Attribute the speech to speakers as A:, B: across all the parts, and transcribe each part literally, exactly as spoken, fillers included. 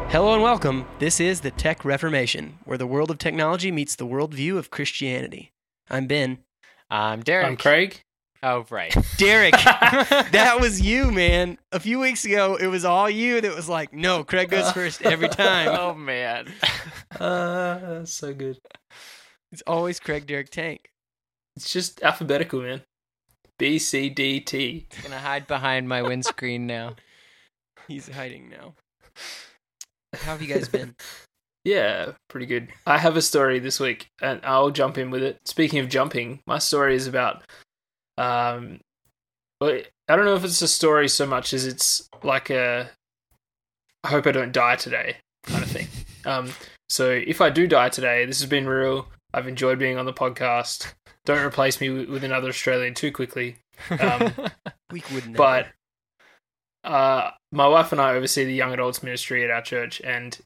A: Hello and welcome. This is the Tech Reformation, where the world of technology meets the worldview of Christianity. I'm Ben.
B: I'm Derek.
C: I'm Craig.
B: Oh, right.
A: Derek, that was you, man. A few weeks ago, it was all you that was like, no, Craig goes first every time.
B: Oh, man.
C: Uh, that's so good.
A: It's always Craig, Derek, Tank.
C: It's just alphabetical, man. B, C, D, T.
B: I'm going to hide behind my windscreen now.
A: He's hiding now. How have you guys been?
C: Yeah, pretty good. I have a story this week, and I'll jump in with it. Speaking of jumping, my story is about, um, well, I don't know if it's a story so much as it's like a, I hope I don't die today kind of thing. um, so if I do die today, this has been real. I've enjoyed being on the podcast. Don't replace me with another Australian too quickly. Um,
A: we would never.
C: But uh, my wife and I oversee the young adults ministry at our church, and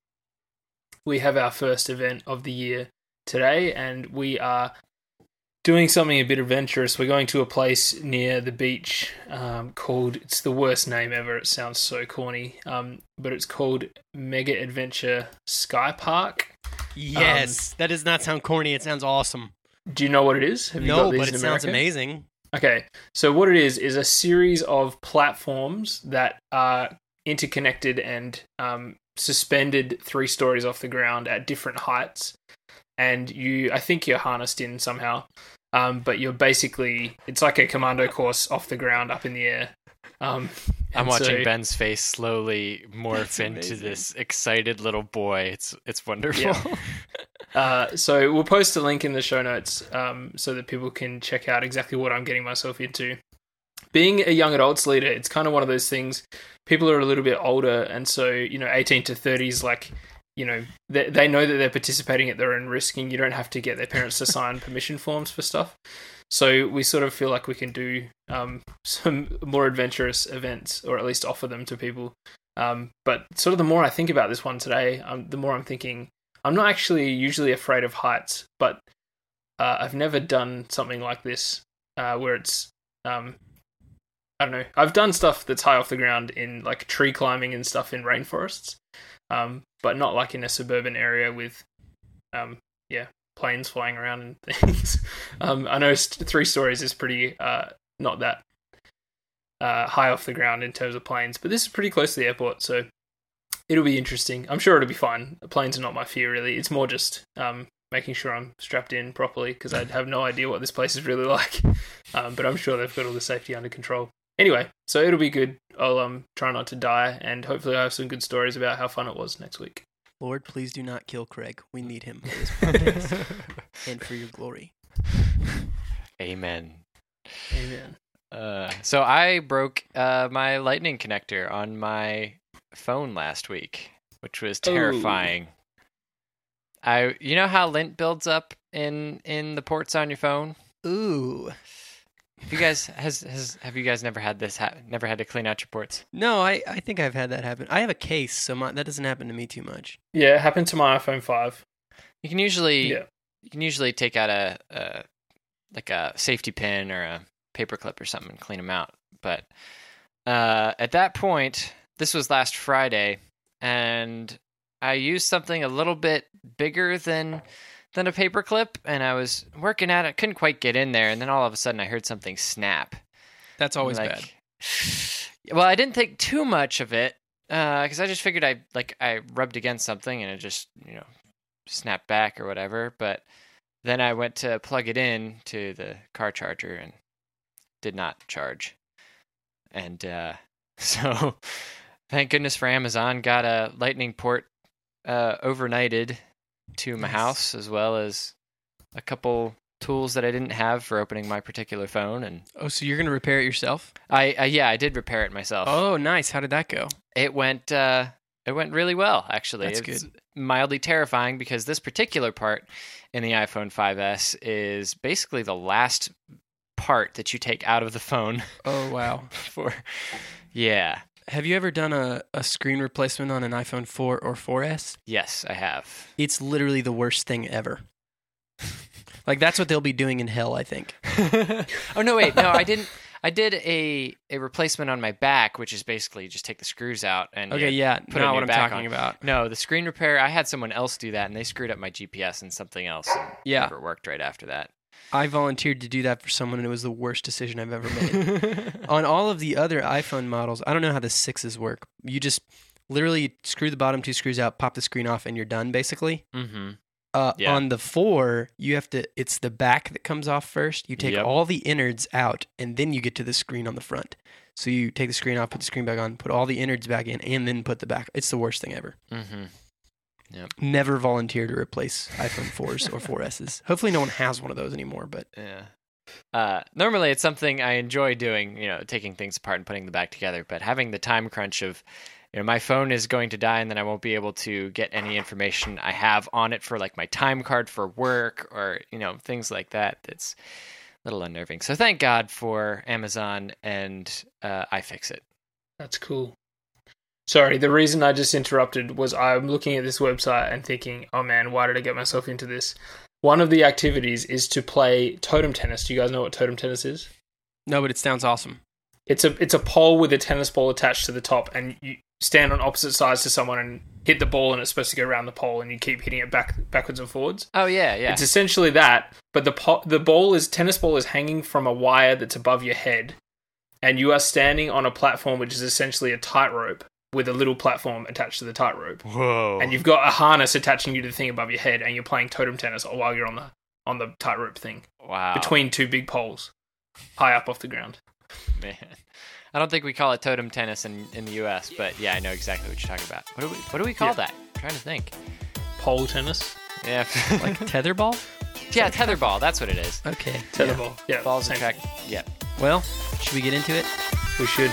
C: we have our first event of the year today, and we are doing something a bit adventurous. We're going to a place near the beach um, called, it's the worst name ever, it sounds so corny, um, but it's called Mega Adventure Sky Park.
A: Yes, um, that does not sound corny. It sounds awesome.
C: Do you know what it is? Have you
A: no,
C: got these
A: but it
C: in
A: sounds
C: America?
A: amazing.
C: Okay, so what it is is a series of platforms that are interconnected and um, suspended three stories off the ground at different heights, and you, I think you're harnessed in somehow, um, but you're basically, it's like a commando course off the ground up in the air. Um,
B: I'm watching
C: so,
B: Ben's face slowly morph into this excited little boy. It's it's wonderful.
C: Yeah. Uh, so we'll post a link in the show notes um, so that people can check out exactly what I'm getting myself into. Being a young adults leader, it's kind of one of those things, people are a little bit older, and so, you know, eighteen to thirties, like, you know, they, they know that they're participating at their own risk, and you don't have to get their parents to sign permission forms for stuff. So we sort of feel like we can do um, some more adventurous events, or at least offer them to people. Um, but sort of the more I think about this one today, um, the more I'm thinking, I'm not actually usually afraid of heights, but uh, I've never done something like this uh, where it's, um, I don't know, I've done stuff that's high off the ground in like tree climbing and stuff in rainforests, um, but not like in a suburban area with, um, yeah, planes flying around and things. um, I know st- three stories is pretty uh, not that uh, high off the ground in terms of planes, but this is pretty close to the airport, so it'll be interesting. I'm sure it'll be fine. Planes are not my fear, really. It's more just um, making sure I'm strapped in properly, because I have no idea what this place is really like. Um, but I'm sure they've got all the safety under control. Anyway, so it'll be good. I'll um, try not to die, and hopefully I have some good stories about how fun it was next week.
A: Lord, please do not kill Craig. We need him for this podcast and for your glory.
B: Amen.
C: Amen.
B: Uh, so I broke uh, my lightning connector on my phone last week, which was terrifying. Ooh. I, you know how lint builds up in in the ports on your phone?
A: Ooh.
B: Have you guys has has have you guys never had this? Ha- never had to clean out your ports?
A: No, I, I think I've had that happen. I have a case, so my, that doesn't happen to me too much.
C: Yeah, it happened to my iPhone five.
B: You can usually
C: yeah.
B: you can usually take out a, a like a safety pin or a paper clip or something and clean them out. But uh, at that point, this was last Friday, and I used something a little bit bigger than than a paper clip, and I was working at it, couldn't quite get in there, and then all of a sudden I heard something snap.
A: That's always
B: like,
A: bad.
B: Well, I didn't think too much of it, because uh, I just figured I like I rubbed against something and it just, you know, snapped back or whatever. But then I went to plug it in to the car charger and did not charge. And uh, so thank goodness for Amazon, got a lightning port uh, overnighted to my
A: nice. house,
B: as well as a couple tools that I didn't have for opening my particular phone. And
A: oh, so you're gonna repair it yourself?
B: I uh, yeah, I did repair it myself.
A: Oh, nice. How did that go?
B: It went uh, it went really well, actually.
A: That's
B: it's
A: good.
B: Mildly terrifying because this particular part in the iPhone five S is basically the last part that you take out of the phone.
A: Oh wow.
B: For yeah.
A: Have you ever done a, a screen replacement on an iPhone four or four S?
B: Yes, I have.
A: It's literally the worst thing ever. Like, that's what they'll be doing in hell, I think.
B: Oh, no, wait. No, I didn't. I did a a replacement on my back, which is basically just take the screws out and
A: Okay, yeah,
B: put a
A: not
B: new
A: what I'm
B: back
A: talking
B: on.
A: about.
B: No, the screen repair. I had someone else do that, and they screwed up my G P S and something else. And
A: Yeah.
B: never worked right after that.
A: I volunteered to do that for someone, and it was the worst decision I've ever made. On all of the other iPhone models, I don't know how the sixes work. You just literally screw the bottom two screws out, pop the screen off, and you're done, basically.
B: Mm-hmm.
A: Uh,
B: Yeah.
A: On the four, you have to. It's the back that comes off first. You take
B: Yep.
A: all the innards out, and then you get to the screen on the front. So you take the screen off, put the screen back on, put all the innards back in, and then put the back. It's the worst thing ever.
B: Mm-hmm.
A: Never volunteer to replace iPhone fours or four S's. Hopefully, no one has one of those anymore. But
B: Yeah. Uh, normally, it's something I enjoy doing, you know, taking things apart and putting them back together. But having the time crunch of, you know, my phone is going to die and then I won't be able to get any information I have on it for like my time card for work or, you know, things like that. It's a little unnerving. So thank God for Amazon and uh, iFixit.
C: That's cool. Sorry, the reason I just interrupted was I'm looking at this website and thinking, oh man, why did I get myself into this? One of the activities is to play totem tennis. Do you guys know what totem tennis is?
A: no, but it sounds awesome.
C: It's a it's a pole with a tennis ball attached to the top, and you stand on opposite sides to someone and hit the ball, and it's supposed to go around the pole, and you keep hitting it back backwards and forwards.
B: Oh, yeah, yeah.
C: It's essentially that, but the po- the ball is tennis ball is hanging from a wire that's above your head, and you are standing on a platform which is essentially a tightrope with a little platform attached to the tightrope.
B: Whoa.
C: And you've got a harness attaching you to the thing above your head, and you're playing totem tennis while you're on the on the tightrope thing
B: Wow.
C: between two big poles, high up off the ground.
B: Man. I don't think we call it totem tennis in, in the U S, but yeah, I know exactly what you're talking about. What do we what do we call
C: Yeah.
B: that? I'm trying to think.
C: Pole tennis,
B: Yeah.
A: Like tetherball?
B: yeah, tetherball. That's what it is.
A: Okay.
C: tetherball. Yeah,
B: Balls
C: same
B: and track.
C: thing.
B: Yeah.
A: Well, should we get into it?
C: We should.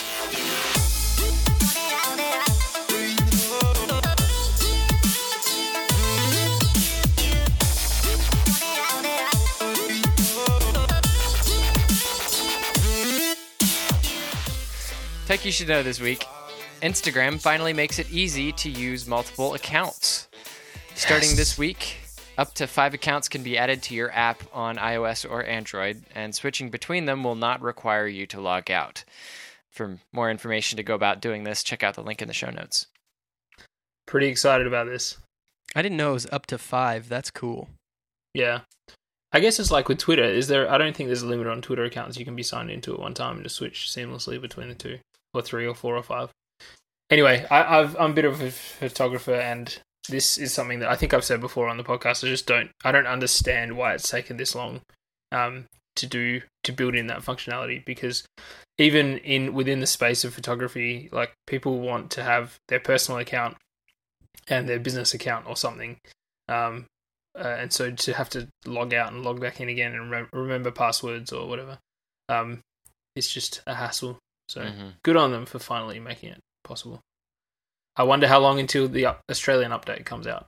B: Tech you should know this week. Instagram finally makes it easy to use multiple accounts. Starting
A: Yes.
B: this week, up to five accounts can be added to your app on iOS or Android, and switching between them will not require you to log out. For more information to go about doing this, check out the link in the show notes.
C: Pretty excited about this.
A: I didn't know it was up to five. That's cool.
C: Yeah. I guess it's like with Twitter. Is there? I don't think there's a limit on Twitter accounts you can be signed into at one time and just switch seamlessly between the two, or three, or four, or five. Anyway, I, I've, I'm a bit of a photographer, and this is something that I think I've said before on the podcast. I just don't. I don't understand why it's taken this long um, to do to build in that functionality. Because even in within the space of photography, like people want to have their personal account and their business account or something. Um, Uh, and so to have to log out and log back in again and re- remember passwords or whatever, um, it's just a hassle. So
B: Mm-hmm.
C: good on them for finally making it possible. I wonder how long until the up- Australian update comes out.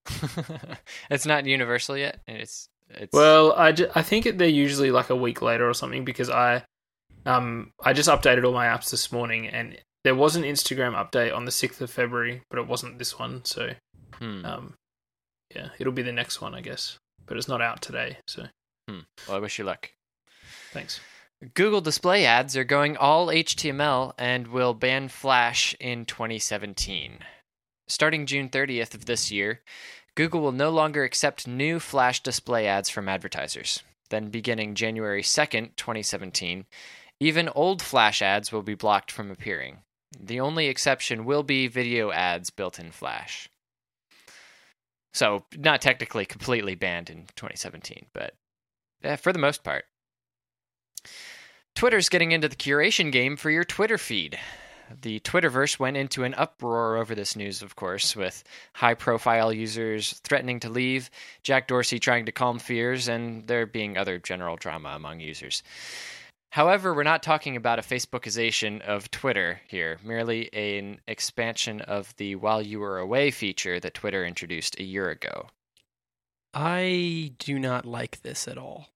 B: It's not universal yet. It's it's
C: Well, I, ju- I think it, they're usually like a week later or something, because I um I just updated all my apps this morning, and there was an Instagram update on the sixth of February, but it wasn't this one. So
B: Hmm.
C: um yeah, it'll be the next one, I guess. But it's not out today, so
B: Hmm. Well, I wish you luck.
C: thanks.
B: Google Display Ads are going all H T M L and will ban Flash in twenty seventeen. Starting June thirtieth of this year, Google will no longer accept new Flash display ads from advertisers. Then beginning January second, twenty seventeen, even old Flash ads will be blocked from appearing. The only exception will be video ads built in Flash. So, not technically completely banned in twenty seventeen, but eh, for the most part. Twitter's getting into the curation game for your Twitter feed. The Twitterverse went into an uproar over this news, of course, with high-profile users threatening to leave, Jack Dorsey trying to calm fears, and there being other general drama among users. However, we're not talking about a Facebookization of Twitter here, merely an expansion of the While You Were Away feature that Twitter introduced a year ago.
A: I do not like this at all.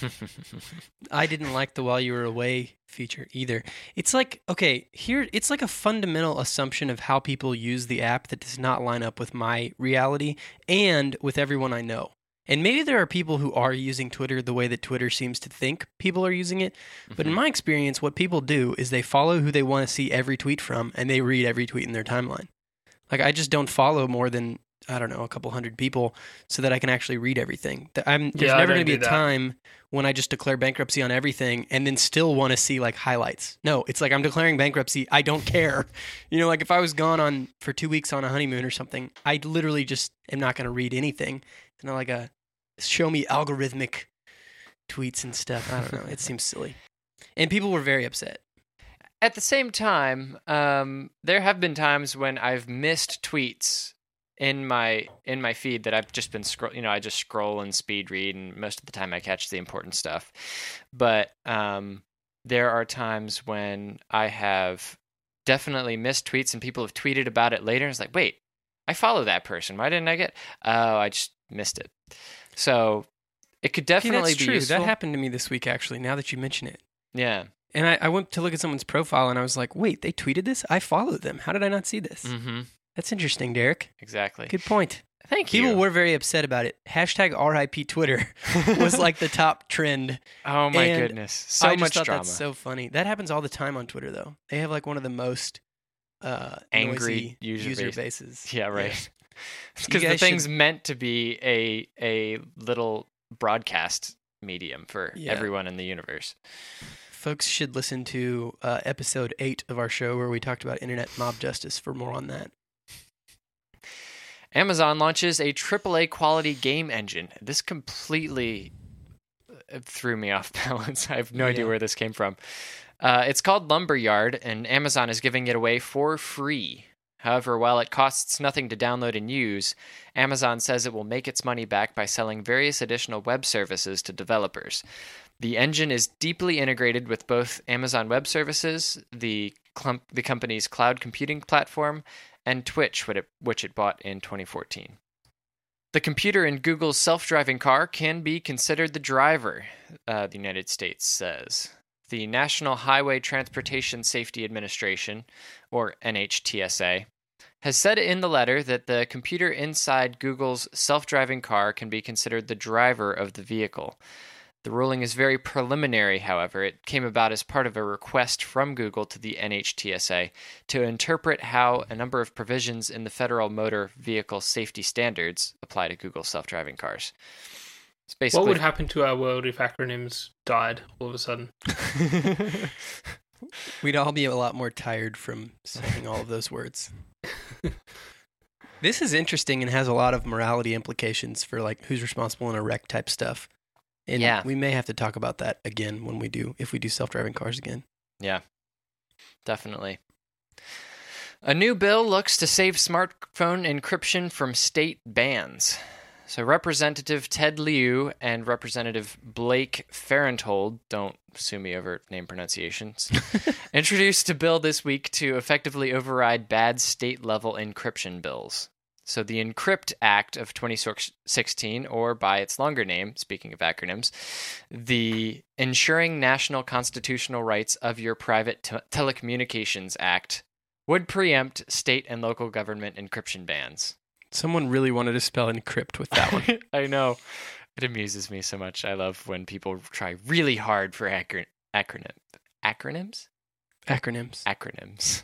A: I didn't like the While You Were Away feature either. It's like, okay, here, it's like a fundamental assumption of how people use the app that does not line up with my reality and with everyone I know. And maybe there are people who are using Twitter the way that Twitter seems to think people are using it. But in
B: Mhm.
A: my experience, what people do is they follow who they want to see every tweet from, and they read every tweet in their timeline. Like, I just don't follow more than, I don't know, a couple hundred people so that I can actually read everything. Th- I'm, there's
C: Yeah, I
A: never
C: don't
A: going to be a
C: do that.
A: time when I just declare bankruptcy on everything and then still want to see like highlights. No, it's like I'm declaring bankruptcy. I don't care. You know, like if I was gone on for two weeks on a honeymoon or something, I literally just am not going to read anything. It's not like a show me algorithmic tweets and stuff. I don't know. It seems silly. And people were very upset.
B: At the same time, um, there have been times when I've missed tweets in my in my feed that I've just been scroll. You know, I just scroll and speed read, and most of the time I catch the important stuff. But um, there are times when I have definitely missed tweets, and people have tweeted about it later. And it's like, wait, I follow that person. Why didn't I get? Oh, I just missed it. So it could
A: See,
B: definitely
A: that's
B: be
A: true.
B: useful.
A: That happened to me this week, actually, now that you mention it.
B: Yeah.
A: And I, I went to look at someone's profile and I was like, wait, they tweeted this? I followed them. How did I not see this?
B: Mm-hmm.
A: That's interesting, Derek.
B: Exactly.
A: Good point.
B: Thank you.
A: People were very upset about it. Hashtag R I P Twitter was like the top trend.
B: Oh my
A: And
B: goodness. So
A: I just
B: much
A: thought
B: drama.
A: that's so funny. That happens all the time on Twitter, though. They have like one of the most uh,
B: Angry
A: noisy
B: user
A: user
B: base.
A: bases.
B: Yeah, right.
A: You
B: Because the
A: guys
B: thing's
A: should-
B: meant to be a a little broadcast medium for
A: Yeah.
B: everyone in the universe.
A: Folks should listen to uh, episode eight of our show where we talked about internet mob justice for more on that.
B: Amazon launches a triple A quality game engine. This completely uh, threw me off balance. I have no idea
A: Yeah.
B: where this came from. Uh, it's called Lumberyard, and Amazon is giving it away for free. However, while it costs nothing to download and use, Amazon says it will make its money back by selling various additional web services to developers. The engine is deeply integrated with both Amazon Web Services, the, clump, the company's cloud computing platform, and Twitch, which it, which it bought in twenty fourteen. The computer in Google's self-driving car can be considered the driver, uh, the United States says. The National Highway Transportation Safety Administration, or N H T S A, has said in the letter that the computer inside Google's self-driving car can be considered the driver of the vehicle. The ruling is very preliminary, however. It came about as part of a request from Google to the N H T S A to interpret how a number of provisions in the Federal Motor Vehicle Safety Standards apply to Google self-driving cars. It's basically
C: What would happen to our world if acronyms died all of a sudden?
A: We'd all be a lot more tired from saying all of those words. This is interesting and has a lot of morality implications for like who's responsible in a wreck type stuff. And
B: Yeah.
A: we may have to talk about that again when we do, if we do self-driving cars again.
B: Yeah, definitely. A new bill looks to save smartphone encryption from state bans. So Representative Ted Lieu and Representative Blake Farenthold, don't sue me over name pronunciations, introduced a bill this week to effectively override bad state-level encryption bills. So the Encrypt Act of twenty sixteen, or by its longer name, speaking of acronyms, the Ensuring National Constitutional Rights of Your Private Te- Telecommunications Act, would preempt state and local government encryption bans.
A: Someone really wanted to spell encrypt with that one.
B: I know. It amuses me so much. I love when people try really hard for acron- acronym acronyms?
A: Acronyms.
B: Acronyms.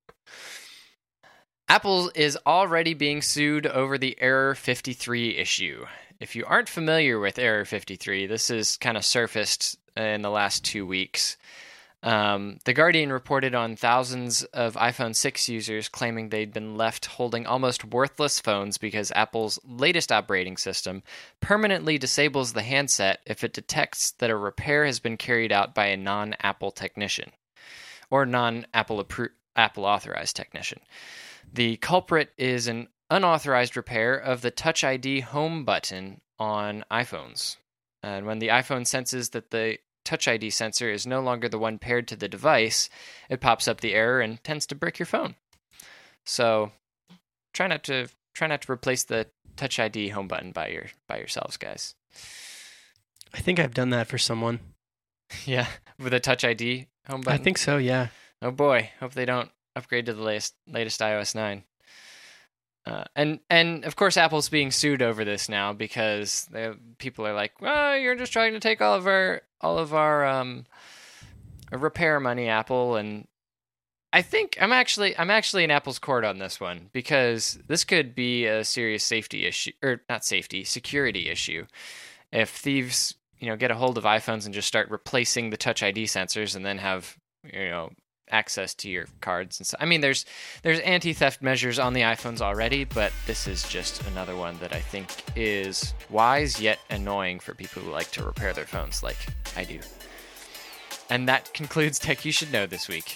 B: Apple is already being sued over the Error fifty-three issue. If you aren't familiar with Error fifty-three, this has kind of surfaced in the last two weeks. Um, the Guardian reported on thousands of iPhone six users claiming they'd been left holding almost worthless phones because Apple's latest operating system permanently disables the handset if it detects that a repair has been carried out by a non-Apple technician or non-Apple appro- Apple authorized technician. The culprit is an unauthorized repair of the Touch I D home button on iPhones. And when the iPhone senses that the Touch I D sensor is no longer the one paired to the device, it pops up the error and tends to brick your phone. So try not to try not to replace the Touch I D home button by your by yourselves, guys.
A: I think I've done that for someone.
B: Yeah, with a Touch I D home button.
A: I think so, yeah.
B: Oh boy, hope they don't upgrade to the latest latest iOS nine. Uh, and and of course, Apple's being sued over this now because they, people are like, "Well, you're just trying to take all of our all of our um, repair money, Apple." And I think I'm actually I'm actually in Apple's court on this one because this could be a serious safety issue, or not safety, security issue. If thieves, you know, get a hold of iPhones and just start replacing the Touch I D sensors and then have, you know, access to your cards and so I mean there's there's anti-theft measures on the iPhones already, but this is just another one that I think is wise yet annoying for people who like to repair their phones like I do. And that concludes Tech You Should Know this week.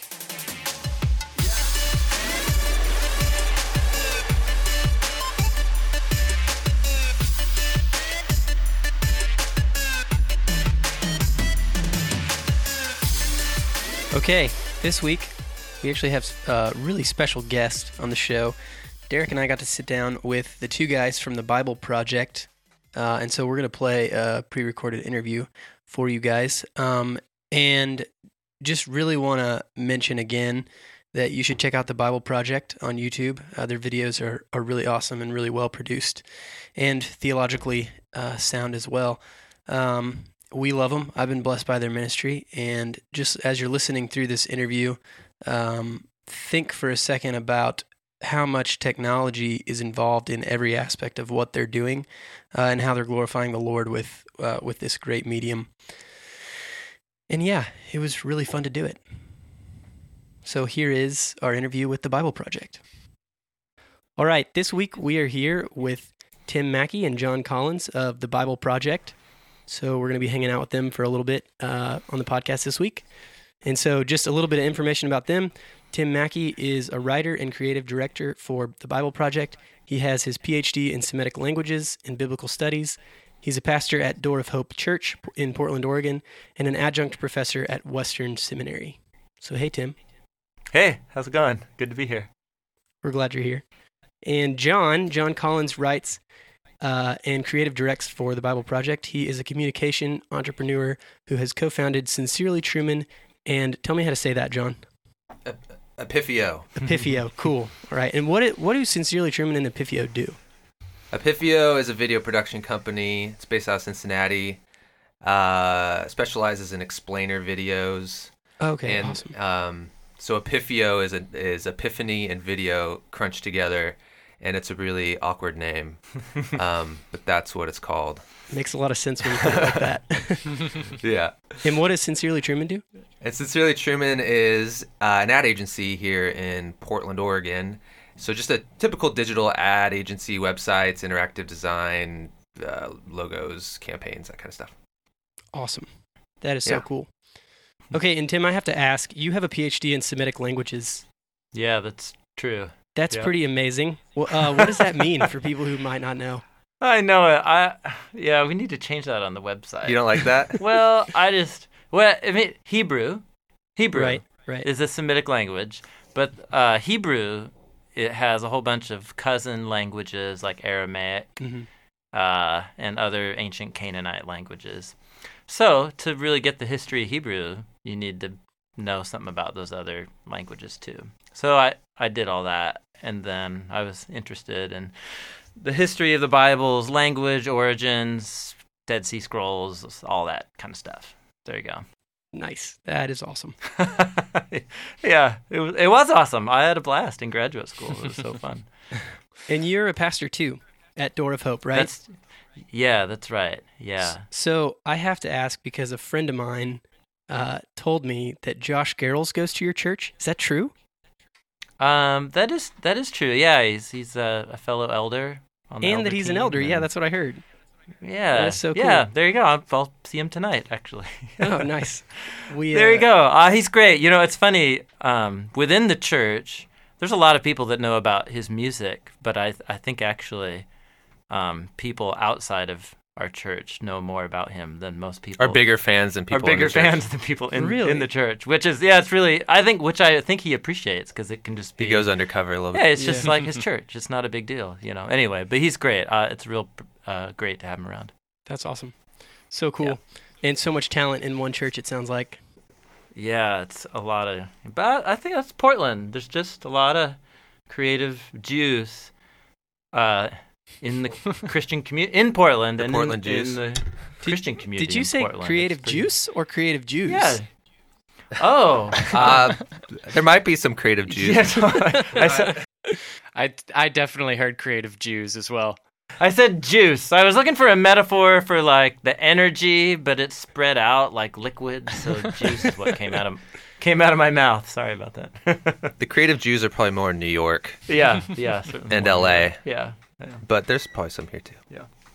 A: Okay, this week we actually have a really special guest on the show. Derek and I got to sit down with the two guys from the Bible Project, uh, and so we're going to play a pre-recorded interview for you guys. Um, and just really want to mention again that you should check out the Bible Project on YouTube. Uh, their videos are, are really awesome and really well produced and theologically uh, sound as well. Um, we love them. I've been blessed by their ministry. And just as you're listening through this interview, um, think for a second about how much technology is involved in every aspect of what they're doing uh, and how they're glorifying the Lord with uh, with this great medium. And yeah, it was really fun to do it. So here is our interview with the Bible Project. All right, this week we are here with Tim Mackie and John Collins of the Bible Project. So we're going to be hanging out with them for a little bit uh, on the podcast this week. And so just a little bit of information about them. Tim Mackie is a writer and creative director for the Bible Project. He has his P H D in Semitic languages and biblical studies. He's a pastor at Door of Hope Church in Portland, Oregon, and an adjunct professor at Western Seminary. So hey, Tim.
D: Hey, how's it going? Good to be here.
A: We're glad you're here. And John, John Collins writes uh, and creative directs for the Bible Project. He is a communication entrepreneur who has co-founded Sincerely Truman. And tell me how to say that, John.
E: Epiphio.
A: Epiphio, cool. All right. And what it, what do Sincerely Truman and Epiphio do?
E: Epiphio is a video production company. It's based out of Cincinnati. Uh, specializes in explainer videos.
A: Okay,
E: and,
A: awesome.
E: Um, so Epiphio is a, is epiphany and video crunched together, and it's a really awkward name, um, but that's what it's called.
A: Makes a lot of sense when you put it like that.
E: Yeah.
A: And what does Sincerely Truman do?
E: And Sincerely Truman is uh, an ad agency here in Portland, Oregon. So just a typical digital ad agency, websites, interactive design, uh, logos, campaigns, that kind of stuff.
A: Awesome. That is so
E: Yeah.
A: cool. Okay, and Tim, I have to ask, you have a P H D in Semitic languages.
D: Yeah, that's true.
A: That's
D: Yeah.
A: pretty amazing. Well, uh, what does that mean for people who might not know?
D: I know it. I yeah, we need to change that on the website.
E: You don't like that?
D: Well, I just well, I mean Hebrew, Hebrew
A: Right, right.
D: is a Semitic language, but uh, Hebrew it has a whole bunch of cousin languages like Aramaic
A: Mhm.
D: uh, and other ancient Canaanite languages. So to really get the history of Hebrew, you need to know something about those other languages too. So I, I did all that, and then I was interested in the history of the Bible's language, origins, Dead Sea Scrolls, all that kind of stuff. There you go.
A: Nice. That is awesome.
D: Yeah, it was, it was awesome. I had a blast in graduate school. It was so fun.
A: And you're a pastor too at Door of Hope, right?
D: That's, yeah, that's right. Yeah.
A: So I have to ask because a friend of mine uh, told me that Josh Garrels goes to your church. Is that true?
D: Um, that is that is true. Yeah, he's he's a, a fellow elder on the
A: And
D: elder
A: that he's an
D: team,
A: elder. Yeah,
D: and-
A: that's what I heard.
D: yeah.
A: that is so
D: Yeah,
A: cool.
D: there you go. I'll, I'll see him tonight, actually.
A: Oh, nice. We,
D: There
A: uh,
D: you go. Uh, he's great. You know, it's funny. Um, within the church, there's a lot of people that know about his music, but I I think actually, um, people outside of our church know more about him than most people.
E: Are bigger fans than
D: Are
E: people in
D: bigger
E: the church.
D: fans than people in
A: Really?
D: in the church, which is yeah, it's really I think which I think he appreciates because it can just be
E: He goes undercover a little
D: yeah,
E: bit.
D: it's just
A: Yeah.
D: like his church. It's not a big deal, you know. Anyway, but he's great. Uh, it's real uh, great to have him around.
A: That's awesome. So cool.
D: Yeah.
A: And so much talent in one church, it sounds like.
D: Yeah, it's a lot of, but I think that's Portland. There's just a lot of creative juice uh, in the Christian community in Portland
E: The
D: and
E: Portland
D: in,
E: Jews.
D: in the Christian community.
A: Did you
D: in
A: say
D: Portland.
A: creative
D: It's pretty-
A: juice or creative Jews?
D: Yeah. Oh.
E: Uh, there might be some creative Jews.
D: Yeah, so I, I said,
B: I I definitely heard creative Jews as well.
D: I said juice. I was looking for a metaphor for like the energy, but it's spread out like liquid. So juice is what came out of came out of my mouth. Sorry about that.
E: The creative Jews are probably more in New York
D: yeah, yeah, certainly
E: and
D: more.
E: L A,
D: Yeah, yeah.
E: but there's probably some here too.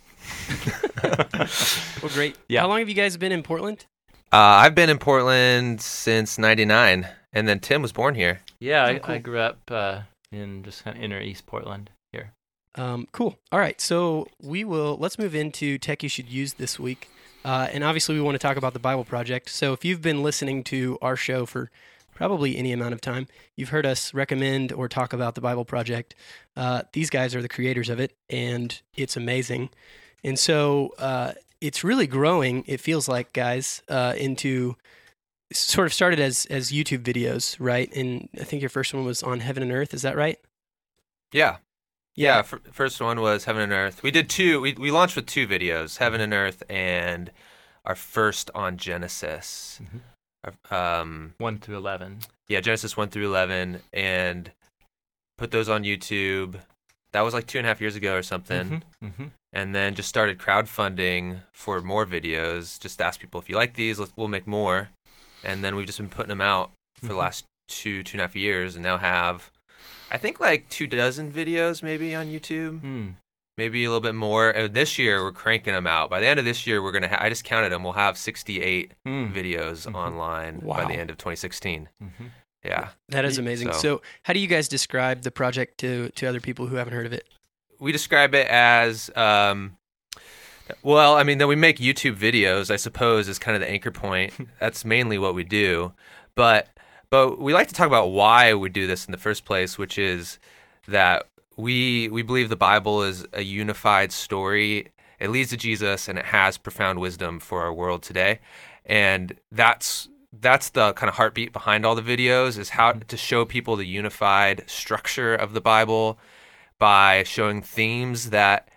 A: Well, great.
D: Yeah.
A: How long have you guys been in Portland?
E: Uh, I've been in Portland since ninety-nine, and then Tim was born here.
D: Yeah, I,
A: Oh, cool.
D: I grew up uh, in just kind of inner East Portland here.
A: Um, cool. All right. So we will, let's move into tech you should use this week. Uh, and obviously we want to talk about the Bible Project. So if you've been listening to our show for probably any amount of time, you've heard us recommend or talk about the Bible Project. Uh, these guys are the creators of it, and it's amazing. And so uh, it's really growing, it feels like, guys, uh, into sort of started as, as YouTube videos, right? And I think your first one was on Heaven and Earth. Is that right?
E: Yeah. Yeah, f- first one was Heaven and Earth. We did two. We we launched with two videos, Heaven and Earth, and our first on Genesis.
D: Mhm.
E: Our- Um,
D: One through eleven.
E: yeah, Genesis one through eleven, and put those on YouTube. That was like two and a half years ago or something.
D: Mm-hmm.
E: And then just started crowdfunding for more videos. Just ask people, if you like these, let's, we'll make more. And then we've just been putting them out for the
D: Mhm.
E: last two, two and a half years, and now have, I think, like two dozen videos maybe on YouTube.
D: Mm.
E: Maybe a little bit more. Uh, This year, we're cranking them out. By the end of this year, we're going to ha- I just counted them. We'll have sixty-eight
D: Mm.
E: videos
D: Mhm.
E: online by
A: Wow.
E: the end of twenty sixteen.
D: Mm-hmm.
E: Yeah.
A: That is amazing. So,
E: So-
A: how do you guys describe the project to, to other people who haven't heard of it?
E: We describe it as, um, well, I mean, then we make YouTube videos, I suppose, is kind of the anchor point. That's mainly what we do. But but we like to talk about why we do this in the first place, which is that we we believe the Bible is a unified story. It leads to Jesus, and it has profound wisdom for our world today. And that's that's the kind of heartbeat behind all the videos, is how to show people the unified structure of the Bible by showing themes that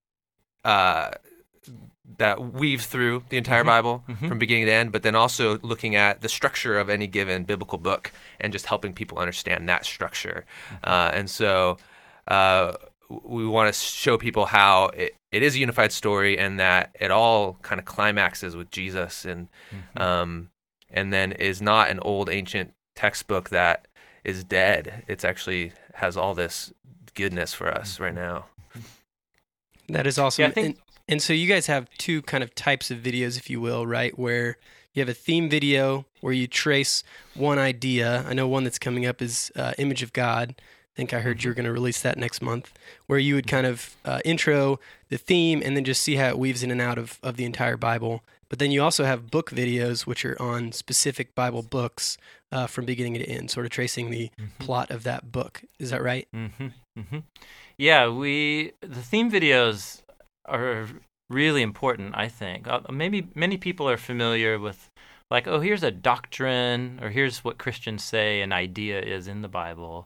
E: uh, that weave through the entire
D: Mhm.
E: Bible
D: Mhm.
E: from beginning to end, but then also looking at the structure of any given biblical book and just helping people understand that structure. Uh, and so uh, we want to show people how it, it is a unified story, and that it all kind of climaxes with Jesus, and
D: Mhm.
E: um, and then is not an old ancient textbook that is dead. It's actually has all this goodness for us right now.
A: That is awesome.
D: Yeah, I think-
A: and, and so you guys have two kind of types of videos, if you will, right? Where you have a theme video where you trace one idea. I know one that's coming up is uh, Image of God. I think I heard you were going to release that next month, where you would kind of uh, intro the theme and then just see how it weaves in and out of, of the entire Bible. But then you also have book videos, which are on specific Bible books uh, from beginning to end, sort of tracing the
D: Mhm.
A: plot of that book. Is that right?
D: Mm-hmm. Mm-hmm. Yeah, we the theme videos are really important, I think. Uh, maybe many people are familiar with, like, oh, here's a doctrine, or here's what Christians say an idea is in the Bible.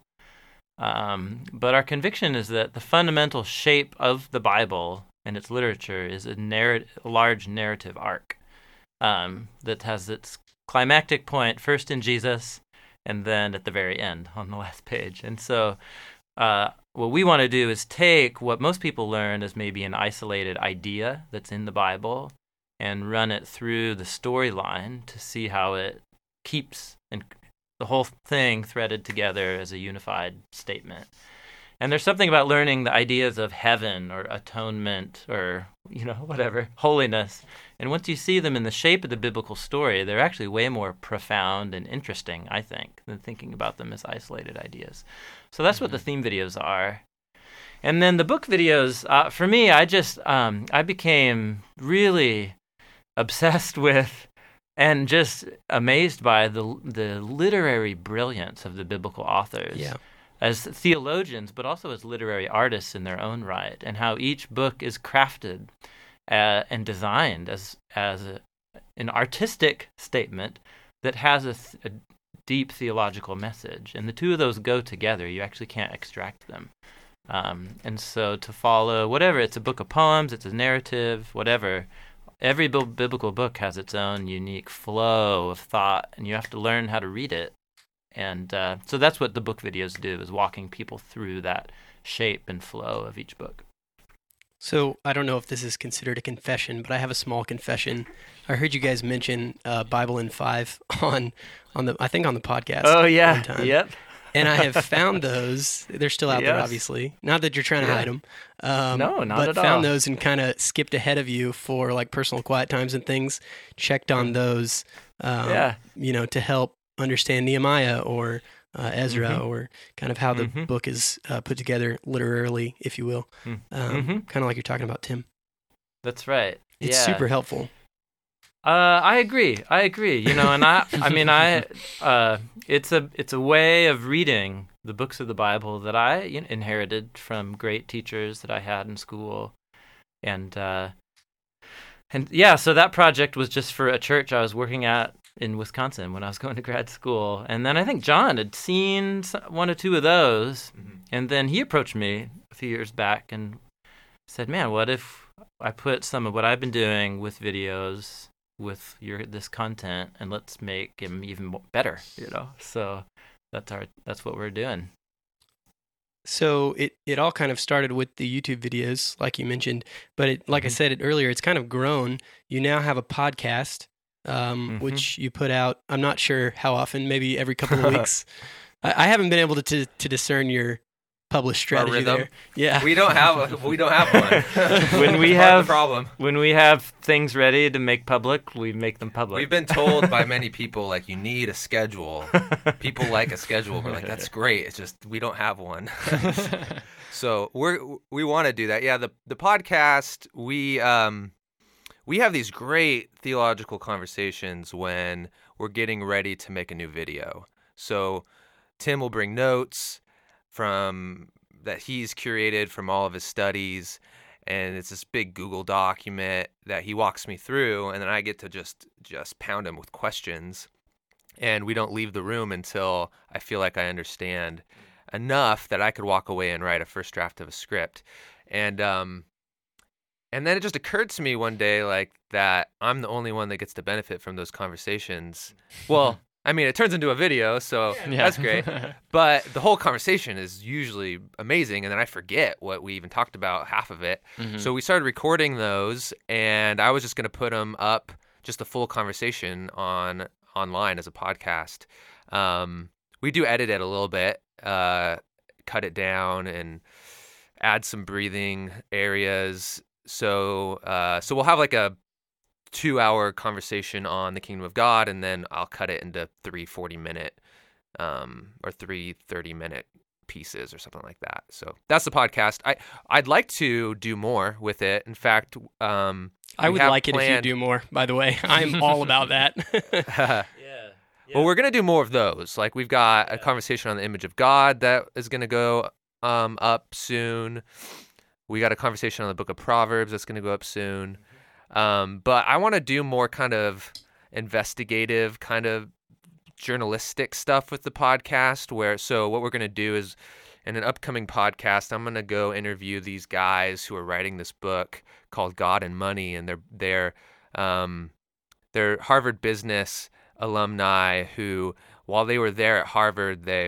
D: Um, but our conviction is that the fundamental shape of the Bible and its literature is a, narrat- a large narrative arc um, that has its climactic point first in Jesus and then at the very end on the last page. And so uh, what we want to do is take what most people learn as maybe an isolated idea that's in the Bible and run it through the storyline to see how it keeps and the whole thing threaded together as a unified statement. And there's something about learning the ideas of heaven or atonement or, you know, whatever, holiness. And once you see them in the shape of the biblical story, they're actually way more profound and interesting, I think, than thinking about them as isolated ideas. So that's what the theme videos are. And then the book videos, uh, for me, I just, um, I became really obsessed with and just amazed by the the literary brilliance of the biblical authors.
A: Yeah.
D: As theologians, but also as literary artists in their own right, and how each book is crafted uh, and designed as as a, an artistic statement that has a, th- a deep theological message. And the two of those go together. You actually can't extract them. Um, and so to follow whatever, it's a book of poems, it's a narrative, whatever. Every bi- biblical book has its own unique flow of thought, and you have to learn how to read it. And uh, so that's what the book videos do, is walking people through that shape and flow of each book.
A: So I don't know if this is considered a confession, but I have a small confession. I heard you guys mention uh, Bible in Five on on the I think on the podcast.
D: Oh, yeah.
A: one time.
D: Yep.
A: And I have found those. They're still out there,
D: Yes.
A: obviously. Not that you're trying to
D: Yeah.
A: hide them. Um,
D: No, not
A: but
D: at
A: found
D: all.
A: those and kind of skipped ahead of you for like personal quiet times and things. Checked on those, um,
D: Yeah.
A: you know, to help understand Nehemiah or uh, Ezra
D: Mhm.
A: or kind of how the
D: Mhm.
A: book is uh, put together literarily, if you will.
D: Mm.
A: Um,
D: Mhm.
A: Kind of like you're talking about, Tim.
D: That's right.
A: It's
D: yeah.
A: super helpful.
D: Uh, I agree. I agree. You know, and I, I mean, I, uh, it's a, it's a way of reading the books of the Bible that I you know, inherited from great teachers that I had in school, and, uh, and yeah, so that project was just for a church I was working at in Wisconsin when I was going to grad school, and then I think John had seen s- one or two of those,
E: Mhm.
D: and then he approached me a few years back and said, "Man, what if I put some of what I've been doing with videos with your this content, and let's make him even mo- better?" You know, so that's our that's what we're doing.
A: So it, it all kind of started with the YouTube videos, like you mentioned, but it, like I
D: Mhm.
A: said it earlier, it's kind of grown. You now have a podcast, um,
D: Mhm.
A: which you put out. I'm not sure how often, maybe every couple of weeks. I, I haven't been able to, to to discern your published strategy
E: rhythm?
A: there. Yeah,
E: We don't have a, we don't have one.
D: When we
E: That's part of
D: have-
E: the problem.
D: When we have things ready to make public, we make them public.
E: We've been told by many people, like, you need a schedule. People like a schedule. We're like, that's great. It's just we don't have one. So we're we want to do that. Yeah, the the podcast, we um we have these great theological conversations when we're getting ready to make a new video. So Tim will bring notes from that he's curated from all of his studies, and it's this big Google document that he walks me through, and then I get to just just pound him with questions, and we don't leave the room until I feel like I understand enough that I could walk away and write a first draft of a script. And um and then it just occurred to me one day, like, that I'm the only one that gets to benefit from those conversations. Well, I mean, it turns into a video, so that's great. But the whole conversation is usually amazing, and then I forget what we even talked about, half of it.
B: Mhm.
E: So we started recording those, and I was just going to put them up, just a full conversation on online as a podcast. Um, we do edit it a little bit, uh, cut it down, and add some breathing areas. So, uh, so we'll have like a two-hour conversation on the kingdom of God, and then I'll cut it into three forty-minute um, or three thirty-minute pieces or something like that. So that's the podcast. I I'd like to do more with it. In fact, um,
A: I
E: we
A: would
E: have
A: like it if you
E: planned-
A: do more. By the way, I'm all about that.
D: yeah.
E: Well, we're gonna do more of those. Like, we've got a conversation on the image of God that is gonna go um, up soon. We got a conversation on the book of Proverbs that's gonna go up soon. Um, but I want to do more kind of investigative, kind of journalistic stuff with the podcast. Where so what we're gonna do is, in an upcoming podcast, I'm gonna go interview these guys who are writing this book called God and Money, and they're they're um, they're Harvard business alumni who, while they were there at Harvard, they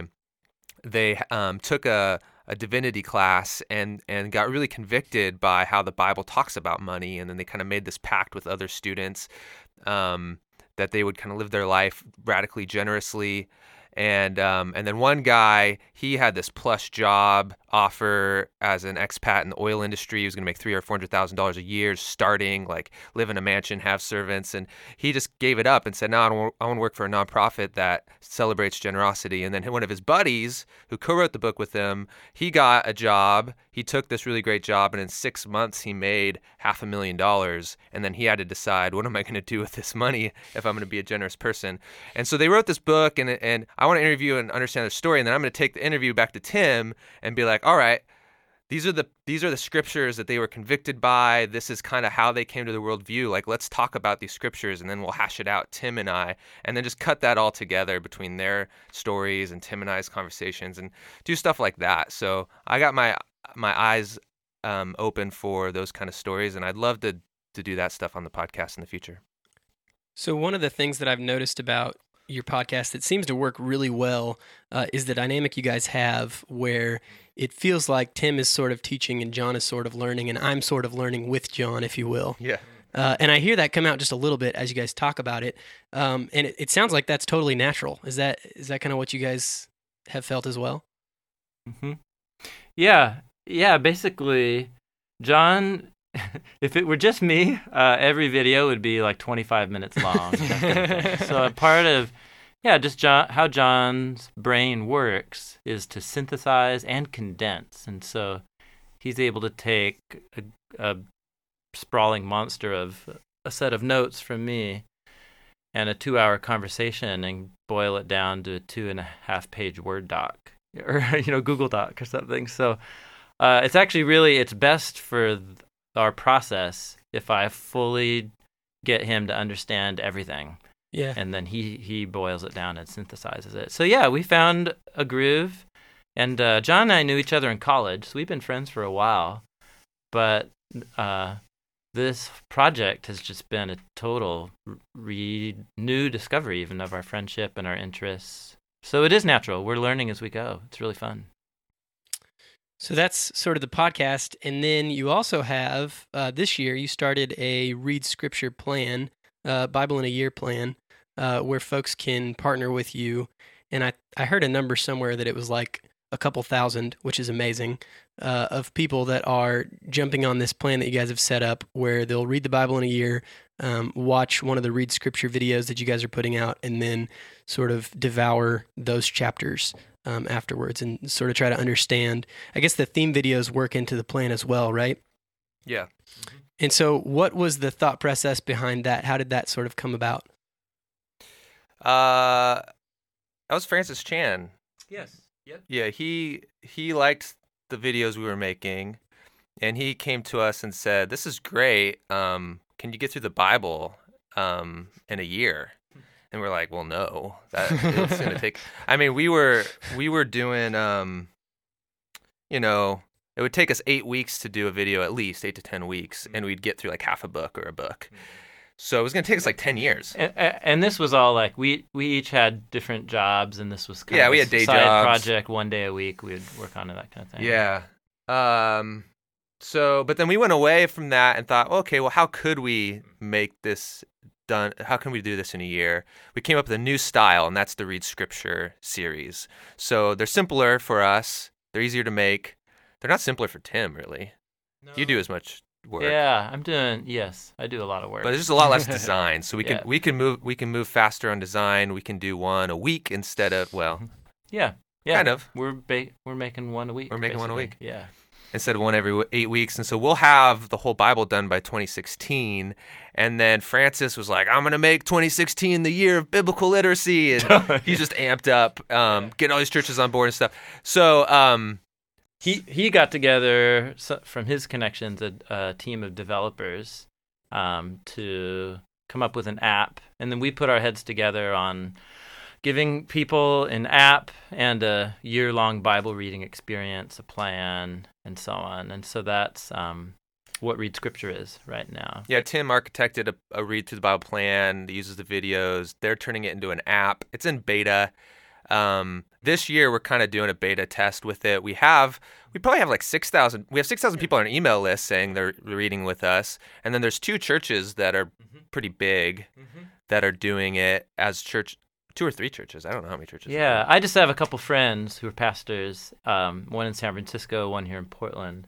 E: they um, took a, a divinity class and and got really convicted by how the Bible talks about money, and then they kind of made this pact with other students um, that they would kind of live their life radically generously. And um, and then one guy, he had this plush job offer as an expat in the oil industry. He was going to make three or four hundred thousand dollars a year, starting, like, live in a mansion, have servants, and he just gave it up and said, "No, I don't want, I want to work for a nonprofit that celebrates generosity." And then one of his buddies, who co-wrote the book with him, he got a job. He took this really great job, and in six months, he made half a million dollars. And then he had to decide, what am I going to do with this money if I'm going to be a generous person? And so they wrote this book, and and I want to interview and understand their story, and then I'm going to take the interview back to Tim and be like, all right, these are the these are the scriptures that they were convicted by. This is kind of how they came to the worldview. Like, let's talk about these scriptures, and then we'll hash it out, Tim and I, and then just cut that all together between their stories and Tim and I's conversations and do stuff like that. So I got my my eyes um, open for those kind of stories, and I'd love to to do that stuff on the podcast in the future.
A: So one of the things that I've noticed about your podcast that seems to work really well uh, is the dynamic you guys have where it feels like Tim is sort of teaching and John is sort of learning, and I'm sort of learning with John, if you will.
E: Yeah.
A: Uh, and I hear that come out just a little bit as you guys talk about it. Um, and it, it sounds like that's totally natural. Is that is that kind of what you guys have felt as well?
D: Mm-hmm. Yeah. Yeah. Basically, John, if it were just me, uh, every video would be like twenty-five minutes long. That kind of thing. So a part of, yeah, just John, how John's brain works is to synthesize and condense. And so he's able to take a, a sprawling monster of a set of notes from me and a two-hour conversation and boil it down to a two and a half page Word doc or you know Google Doc or something. So uh, it's actually really it's best for th- our process if I fully get him to understand everything.
A: Yeah.
D: And then he he boils it down and synthesizes it. So yeah, we found a groove, and uh, John and I knew each other in college, so we've been friends for a while, but. Uh, This project has just been a total re- new discovery, even of our friendship and our interests. So it is natural. We're learning as we go. It's really fun.
A: So that's sort of the podcast. And then you also have, uh, this year, you started a Read Scripture plan, uh, Bible in a Year plan, uh, where folks can partner with you. And I, I heard a number somewhere that it was like a couple thousand, which is amazing, uh, of people that are jumping on this plan that you guys have set up where they'll read the Bible in a year, um, watch one of the Read Scripture videos that you guys are putting out, and then sort of devour those chapters um, afterwards and sort of try to understand. I guess the theme videos work into the plan as well, right?
E: Yeah.
A: And so what was the thought process behind that? How did that sort of come about?
E: Uh, that was Francis Chan.
D: Yes. Yep.
E: Yeah, he he liked the videos we were making, and he came to us and said, "This is great. Um, can you get through the Bible um, in a year?" And we're like, "Well, no. That it's gonna take." I mean, we were we were doing, um, you know, it would take us eight weeks to do a video, at least eight to ten weeks, and we'd get through like half a book or a book. So it was going to take us like ten years.
D: And, and this was all like, we, we each had different jobs, and this was kind
E: yeah,
D: of
E: we
D: a
E: had day
D: side
E: jobs.
D: project, one day a week. We would work on it, that kind of thing.
E: Yeah. Um, so, but then we went away from that and thought, okay, well, how could we make this done? How can we do this in a year? We came up with a new style, and that's the Read Scripture series. So they're simpler for us. They're easier to make. They're not simpler for Tim, really. No. You do as much work.
D: Yeah, I'm doing, yes, I do a lot of work.
E: But there's just a lot less design. So we
D: Yeah.
E: can we can move we can move faster on design. We can do one a week instead of, well,
D: Yeah, yeah.
E: kind of.
D: We're ba- we're making one a week.
E: We're making one a
D: basically.
E: week.
D: Yeah.
E: Instead of one every w- eight weeks. And so we'll have the whole Bible done by twenty sixteen. And then Francis was like, I'm going to make twenty sixteen the year of biblical literacy. And he's just amped up, um, getting all these churches on board and stuff. So, um,
D: He he got together so, from his connections a, a team of developers um, to come up with an app, and then we put our heads together on giving people an app and a year-long Bible reading experience, a plan, and so on. And so that's um, what Read Scripture is right now.
E: yeah, Tim architected a, a read through the Bible plan that uses the videos. They're turning it into an app. It's in beta. Um, this year we're kind of doing a beta test with it. We have, we probably have like six thousand, we have six thousand people on our email list saying they're reading with us. And then there's two churches that are pretty big
D: Mm-hmm.
E: that are doing it as church, two or three churches. I don't know how many churches.
D: Yeah, I just have a couple friends who are pastors, um, one in San Francisco, one here in Portland,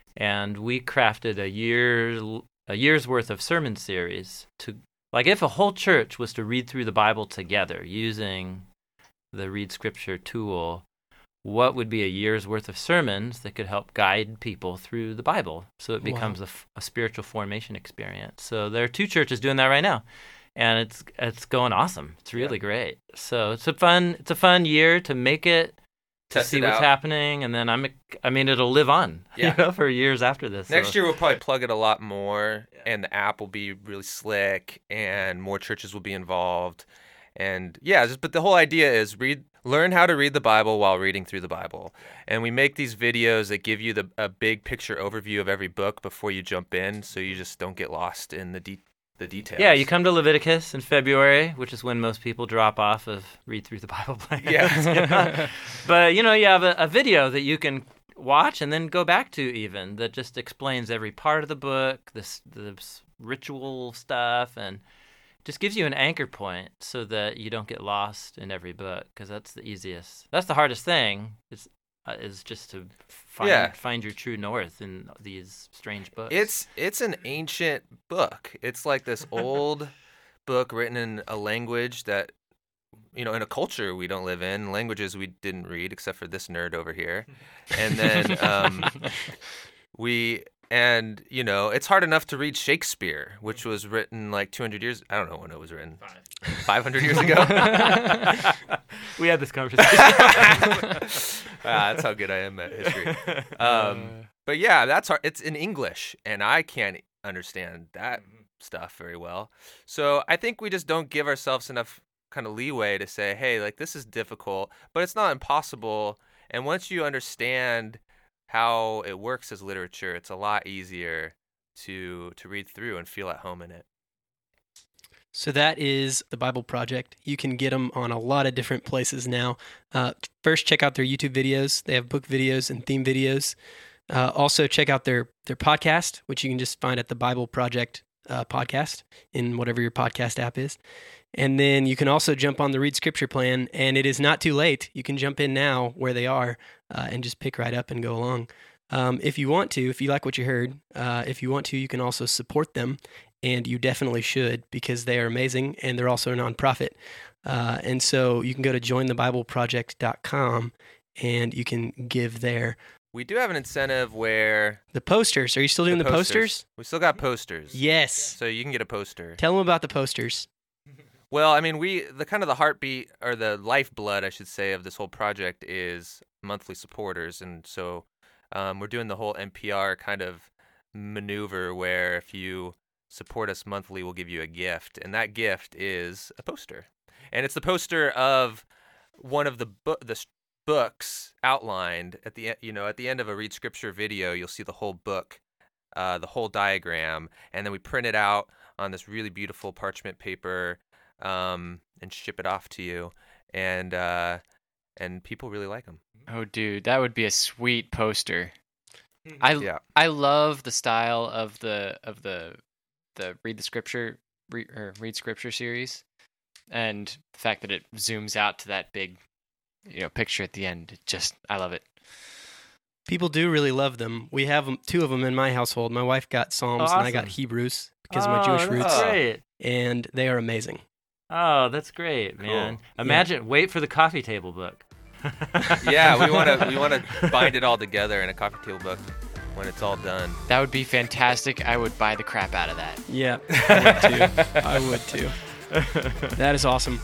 D: and we crafted a year a year's worth of sermon series to, like, if a whole church was to read through the Bible together using the Read Scripture tool, what would be a year's worth of sermons that could help guide people through the Bible so it becomes
A: Wow.
D: a, f- a spiritual formation experience. So there are two churches doing that right now, and it's it's going awesome. It's really
E: Yeah.
D: great. So it's a fun it's a fun year to make it, to
E: Test
D: see
E: it
D: what's
E: out.
D: happening, and then I'm I mean it'll live on
E: Yeah.
D: you know, for years after this.
E: Next
D: so.
E: year we'll probably plug it a lot more,
D: Yeah.
E: and the app will be really slick, and more churches will be involved. And yeah, just but the whole idea is read Learn how to read the Bible while reading through the Bible. And we make these videos that give you the a big picture overview of every book before you jump in, so you just don't get lost in the de- the details.
D: Yeah, you come to Leviticus in February, which is when most people drop off of read through the Bible plans.
E: Yeah.
D: But, you know, you have a, a video that you can watch and then go back to even that just explains every part of the book, this, this ritual stuff, and just gives you an anchor point so that you don't get lost in every book, because that's the easiest. That's the hardest thing is uh, is just to find
E: Yeah.
D: find your true north in these strange books.
E: It's it's an ancient book. It's like this old book written in a language that, you know, in a culture we don't live in, languages we didn't read except for this nerd over here. And then um, we and you know, it's hard enough to read Shakespeare, which was written like two hundred years. I don't know when it was written. five hundred years ago.
D: We had this conversation.
E: Ah, that's how good I am at history. Um, but yeah, that's hard. It's in English, and I can't understand that stuff very well. So I think we just don't give ourselves enough kind of leeway to say, hey, like, this is difficult, but it's not impossible. And once you understand how it works as literature, it's a lot easier to to read through and feel at home in it.
A: So that is the Bible Project. You can get them on a lot of different places now. Uh, first, check out their YouTube videos. They have book videos and theme videos. Uh, also, check out their their podcast, which you can just find at the Bible Project uh, podcast in whatever your podcast app is. And then you can also jump on the Read Scripture plan, and it is not too late. You can jump in now where they are uh, and just pick right up and go along. Um, if you want to, if you like what you heard, uh, if you want to, you can also support them, and you definitely should, because they are amazing, and they're also a nonprofit. Uh, and so you can go to join the bible project dot com, and you can give there.
E: We do have an incentive where
A: The posters. Are you still doing the, posters?
E: We still got posters.
A: Yes.
E: So you can get a poster.
A: Tell them about the posters.
E: Well, I mean, we the kind of the heartbeat, or the lifeblood, I should say, of this whole project is monthly supporters, and so um, we're doing the whole N P R kind of maneuver where if you support us monthly, we'll give you a gift, and that gift is a poster, and it's the poster of one of the book the books outlined at the you know at the end of a Read Scripture video. You'll see the whole book, uh, the whole diagram, and then we print it out on this really beautiful parchment paper. Um, and ship it off to you, and uh, and people really like them.
B: Oh, dude, that would be a sweet poster. I
E: Yeah.
B: I love the style of the of the the read the scripture read, or read scripture series, and the fact that it zooms out to that big, you know, picture at the end. It just I love it.
A: People do really love them. We have 'em- two of them in my household. My wife got Psalms,
D: Oh,
A: and I got
D: awesome.
A: Hebrews because of
D: oh,
A: my Jewish
D: that's
A: roots,
D: great.
A: and they are amazing.
D: Oh, that's great, man. Imagine, wait for the coffee table book.
E: Yeah, we want to we want to bind it all together in a coffee table book when it's all done.
B: That would be fantastic. I would buy the crap out of that.
A: Yeah, I would too. I would too. That is awesome.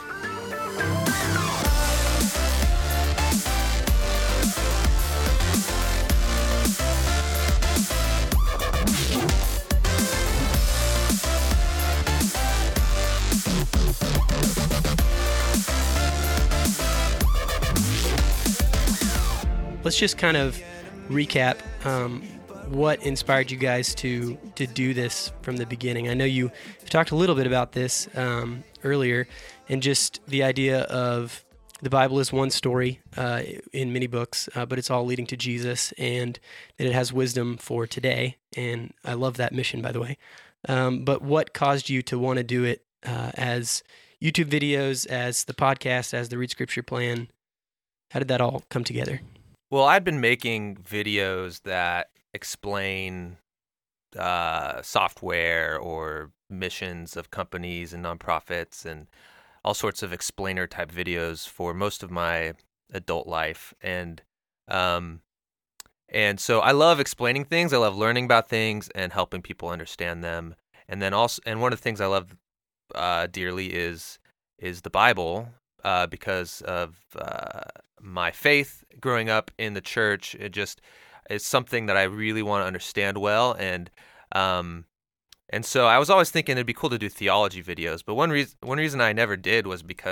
A: Let's just kind of recap um, what inspired you guys to to do this from the beginning. I know you talked a little bit about this um, earlier, and just the idea of the Bible is one story uh, in many books, uh, but it's all leading to Jesus, and that it has wisdom for today. And I love that mission, by the way. Um, but what caused you to want to do it uh, as YouTube videos, as the podcast, as the Read Scripture plan? How did that all come together?
E: Well, I'd been making videos that explain uh, software or missions of companies and nonprofits and all sorts of explainer type videos for most of my adult life. And um, and so I love explaining things. I love learning about things and helping people understand them. And then also, and one of the things I love uh, dearly is is the Bible. Uh, because of uh, my faith growing up in the church. It just is something that I really want to understand well, and um, and so I was always thinking it'd be cool to do theology videos. But one reason one reason I never did was because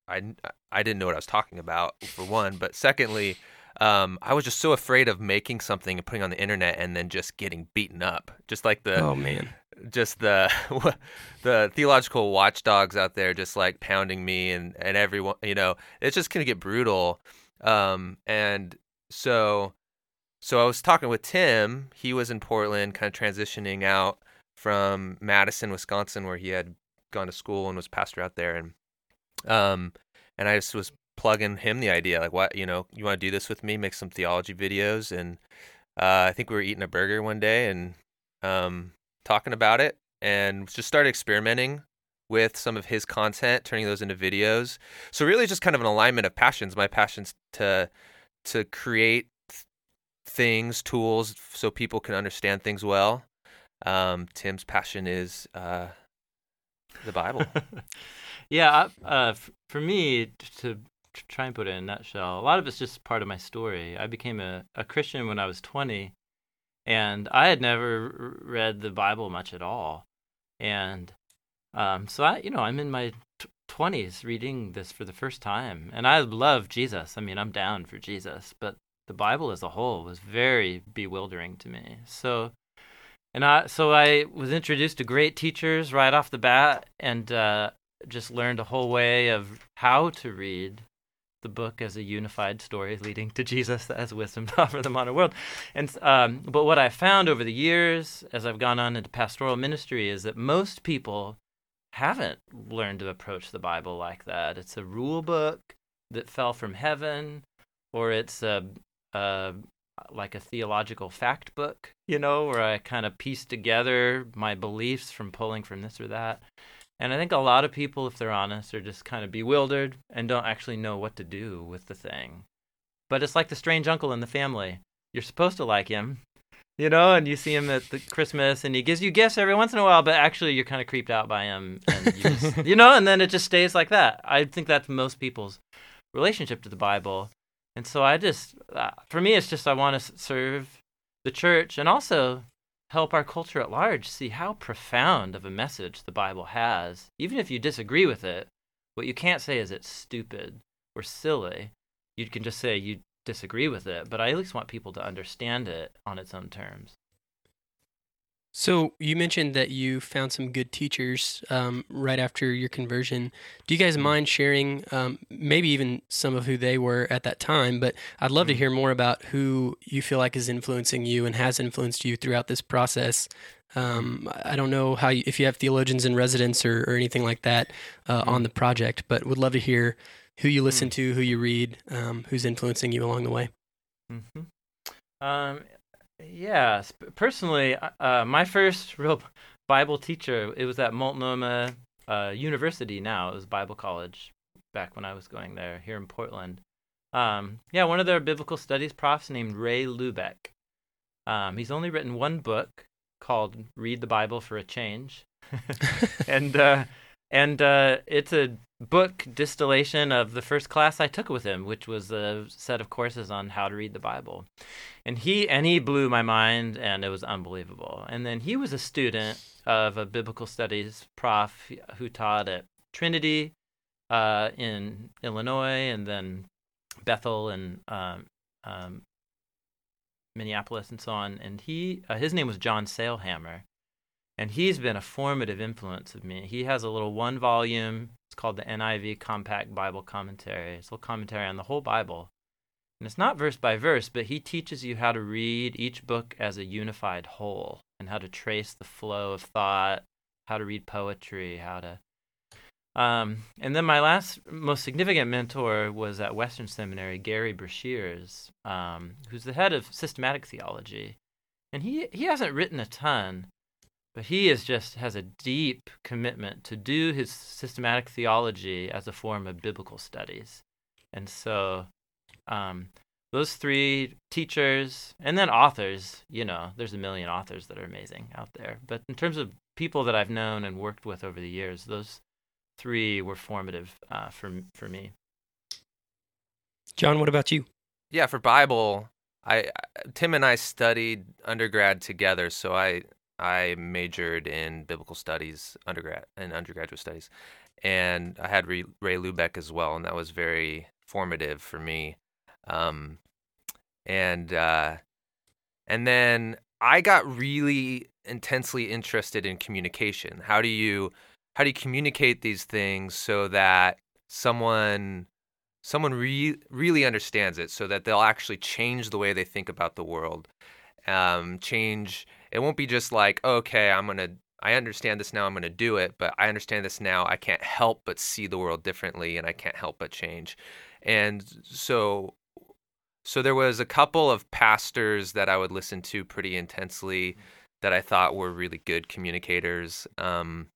E: I, I didn't know what I was talking about, for one. But secondly, um, I was just so afraid of making something and putting it on the internet and then just getting beaten up. Just like the
A: Oh man.
E: just the the theological watchdogs out there just like pounding me and, and everyone, you know, it's just going to get brutal. Um, and so so I was talking with Tim. He was in Portland, kind of transitioning out from Madison, Wisconsin, where he had gone to school and was pastor out there. And um, and I just was plugging him the idea, like, what, you know, you want to do this with me, make some theology videos. And uh, I think we were eating a burger one day and um, talking about it, and just started experimenting with some of his content, turning those into videos. So really just kind of an alignment of passions. My passion's to to create th- things, tools, so people can understand things well. Um, Tim's passion is uh, the Bible.
D: Yeah, I, uh, f- for me, to, to try and put it in a nutshell, a lot of it's just part of my story. I became a, a Christian when I was twenty, and I had never r- read the Bible much at all. And um, so I, you know, I'm in my t- twenties reading this for the first time, and I love Jesus. I mean, I'm down for Jesus, but the Bible as a whole was very bewildering to me. So, and I, so I was introduced to great teachers right off the bat, and uh, just learned a whole way of how to read the book as a unified story leading to Jesus that has wisdom to offer the modern world. And um, but what I found over the years, as I've gone on into pastoral ministry, is that most people haven't learned to approach the Bible like that. It's a rule book that fell from heaven, or it's a, a like a theological fact book, you know, where I kind of piece together my beliefs from pulling from this or that. And I think a lot of people, if they're honest, are just kind of bewildered and don't actually know what to do with the thing. But it's like the strange uncle in the family. You're supposed to like him, you know, and you see him at the Christmas and he gives you gifts every once in a while, but actually you're kind of creeped out by him, and you, just, you know, and then it just stays like that. I think that's most people's relationship to the Bible. And so I just, uh, for me, it's just I want to serve the church and also help our culture at large see how profound of a message the Bible has. Even if you disagree with it, what you can't say is it's stupid or silly. You can just say you disagree with it, but I at least want people to understand it on its own terms.
A: So you mentioned that you found some good teachers um, right after your conversion. Do you guys mind sharing um, maybe even some of who they were at that time? But I'd love to hear more about who you feel like is influencing you and has influenced you throughout this process. Um, I don't know how you, if you have theologians in residence or, or anything like that uh, mm. on the project, but would love to hear who you listen mm. to, who you read, um, who's influencing you along the way.
D: Mm-hmm. Um. Yeah, personally, uh, my first real Bible teacher, it was at Multnomah uh, University now. It was Bible College back when I was going there here in Portland. Um, yeah, one of their biblical studies profs named Ray Lubeck. Um, he's only written one book called Read the Bible for a Change. and uh, and uh, it's a book distillation of the first class I took with him, which was a set of courses on how to read the Bible. And he and he blew my mind, and it was unbelievable. And then he was a student of a biblical studies prof who taught at Trinity uh, in Illinois, and then Bethel and um, um, Minneapolis and so on. And he uh, his name was John Sailhammer, and he's been a formative influence of me. He has a little one volume. It's called the N I V Compact Bible Commentary. It's a little commentary on the whole Bible. And it's not verse by verse, but he teaches you how to read each book as a unified whole and how to trace the flow of thought, how to read poetry, how to... Um, and then my last, most significant mentor was at Western Seminary, Gary Breshears, um, who's the head of systematic theology. And he, he hasn't written a ton, but he is just has a deep commitment to do his systematic theology as a form of biblical studies. And so... Um, those three teachers and then authors, you know, there's a million authors that are amazing out there. But in terms of people that I've known and worked with over the years, those three were formative uh, for for me.
A: John, what about you?
E: Yeah, for Bible, I Tim and I studied undergrad together, so I I majored in biblical studies undergrad and undergraduate studies, and I had Ray, Ray Lubeck as well, and that was very formative for me. Um, and uh, and then I got really intensely interested in communication. How do you how do you communicate these things so that someone someone re- really understands it, so that they'll actually change the way they think about the world? Um, change. It won't be just like, okay, I'm gonna. I understand this now. I'm gonna do it, but I understand this now. I can't help but see the world differently, and I can't help but change. And so. So there was a couple of pastors that I would listen to pretty intensely that I thought were really good communicators. Um,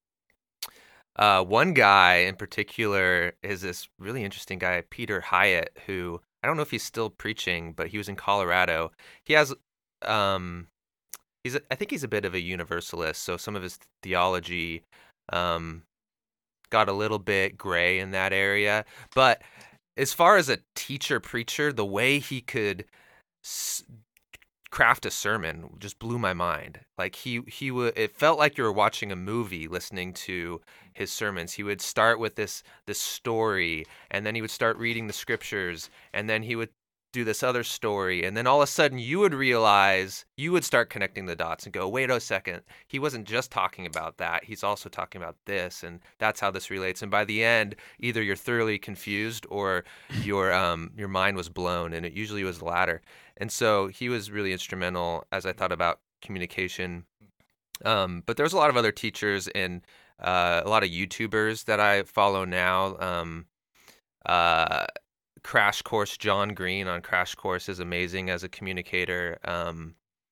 E: uh, one guy in particular is this really interesting guy, Peter Hyatt, who I don't know if he's still preaching, but he was in Colorado. He has, um, he's a, I think he's a bit of a universalist, so some of his theology um, got a little bit gray in that area, but as far as a teacher preacher, the way he could s- craft a sermon just blew my mind. Like he he would, it felt like you were watching a movie listening to his sermons. He would start with this this story, and then he would start reading the scriptures, and then he would do this other story, and then all of a sudden you would realize, you would start connecting the dots and go, wait a second, he wasn't just talking about that, he's also talking about this, and that's how this relates. And by the end, either you're thoroughly confused or your um your mind was blown, and it usually was the latter. And so he was really instrumental as I thought about communication. Um, but there's a lot of other teachers and uh, a lot of YouTubers that I follow now. Um, uh, Crash Course, John Green on Crash Course is amazing as a communicator. Um,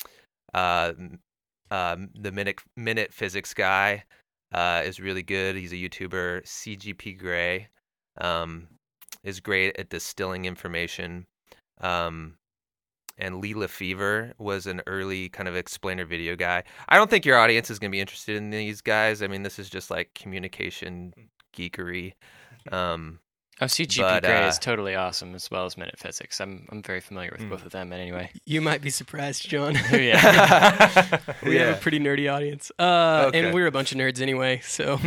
E: uh, uh, the Minute Minute Physics guy uh, is really good. He's a YouTuber. C G P Grey um, is great at distilling information. Um, and Lee Lefevre was an early kind of explainer video guy. I don't think your audience is going to be interested in these guys. I mean, this is just like communication geekery. Um,
B: Oh, C G P
E: But,
B: Grey
E: uh,
B: is totally awesome, as well as Minute Physics. I'm I'm very familiar with
E: Mm.
B: both of them. But anyway,
A: You might be surprised, John.
B: yeah.
A: We have
E: Yeah.
A: a pretty nerdy audience, uh,
E: Okay.
A: and we're a bunch of nerds anyway. So,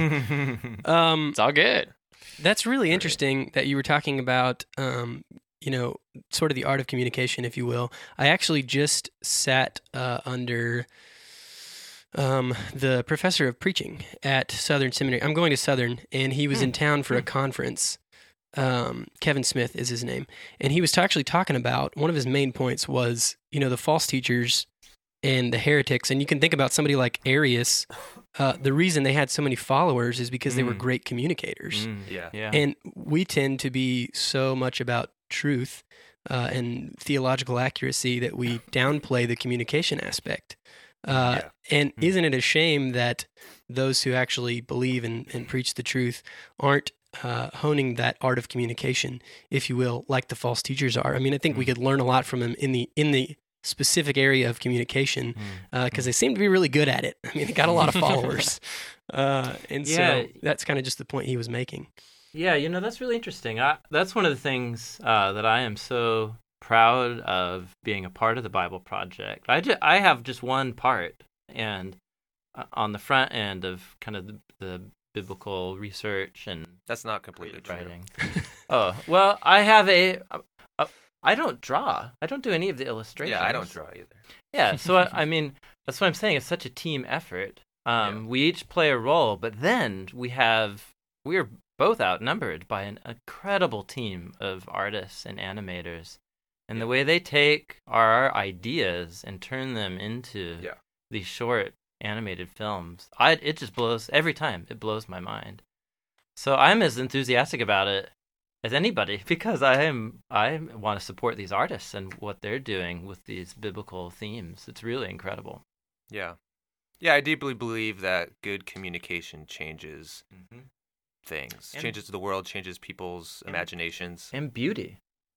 A: um,
B: It's all good.
A: that's really interesting that you were talking about, um, you know, sort of the art of communication, if you will. I actually just sat uh, under um, the professor of preaching at Southern Seminary. I'm going to Southern, and he was in town for a conference. Um, Kevin Smith is his name, and he was t- actually talking about, one of his main points was, you know, the false teachers and the heretics. And you can think about somebody like Arius. Uh, the reason they had so many followers is because they were
D: Mm.
A: great communicators.
D: Mm,
E: Yeah.
D: yeah.
A: And we tend to be so much about truth uh, and theological accuracy that we downplay the communication aspect. Uh,
E: Yeah.
A: And
D: Mm.
A: isn't it a shame that those who actually believe and, and preach the truth aren't uh, honing that art of communication, if you will, like the false teachers are? I mean, I think we could learn a lot from them in the in the specific area of communication
D: Mm.
A: because they seem to be really good at it. I mean, they got a lot of followers. Uh, and
D: Yeah.
A: so that's kind of just the point he was making.
D: Yeah, you know, that's really interesting. I, that's one of the things uh, that I am so proud of being a part of the Bible Project. I, ju- I have just one part, and uh, on the front end of kind of the, the biblical research and
E: That's not completely true.
D: writing. Oh, well, I have a, a. I don't draw. I don't do any of the illustrations.
E: Yeah, I don't draw either.
D: Yeah, so I, I mean, that's what I'm saying. It's such a team effort. Um, We each play a role, but then we have we're both outnumbered by an incredible team of artists and animators, and the way they take our ideas and turn them into
E: Yeah.
D: these short animated films, I it just blows every time. It blows my mind. So I'm as enthusiastic about it as anybody because I am I want to support these artists and what they're doing with these biblical themes. It's really incredible.
E: Yeah. Yeah, I deeply believe that good communication changes things,
D: And-
E: changes the world, changes people's
D: And-
E: imaginations,
D: And beauty.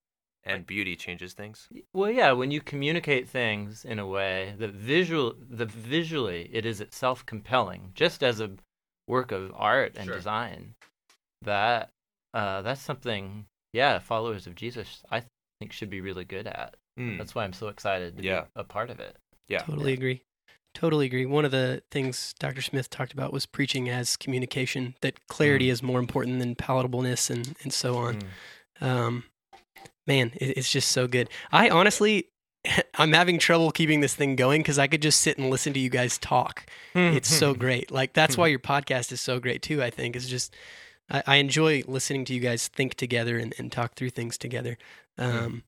E: and beauty changes things.
D: Well, yeah, when you communicate things in a way that visual, the visually it is itself compelling, just as a work of art and
E: Sure.
D: design. That uh, that's something, yeah, followers of Jesus, I think, should be really good at.
E: Mm.
D: That's why I'm so excited to
E: Yeah.
D: be a part of it.
E: Yeah.
A: Totally agree. Totally agree. One of the things Doctor Smith talked about was preaching as communication, that clarity
E: Mm.
A: is more important than palatableness and, and so on.
E: Mm.
A: Um, man, it, it's just so good. I honestly, I'm having trouble keeping this thing going because I could just sit and listen to you guys talk. It's so great. Like, that's why your podcast is so great too, I think. It's just, I, I enjoy listening to you guys think together and, and talk through things together. Um,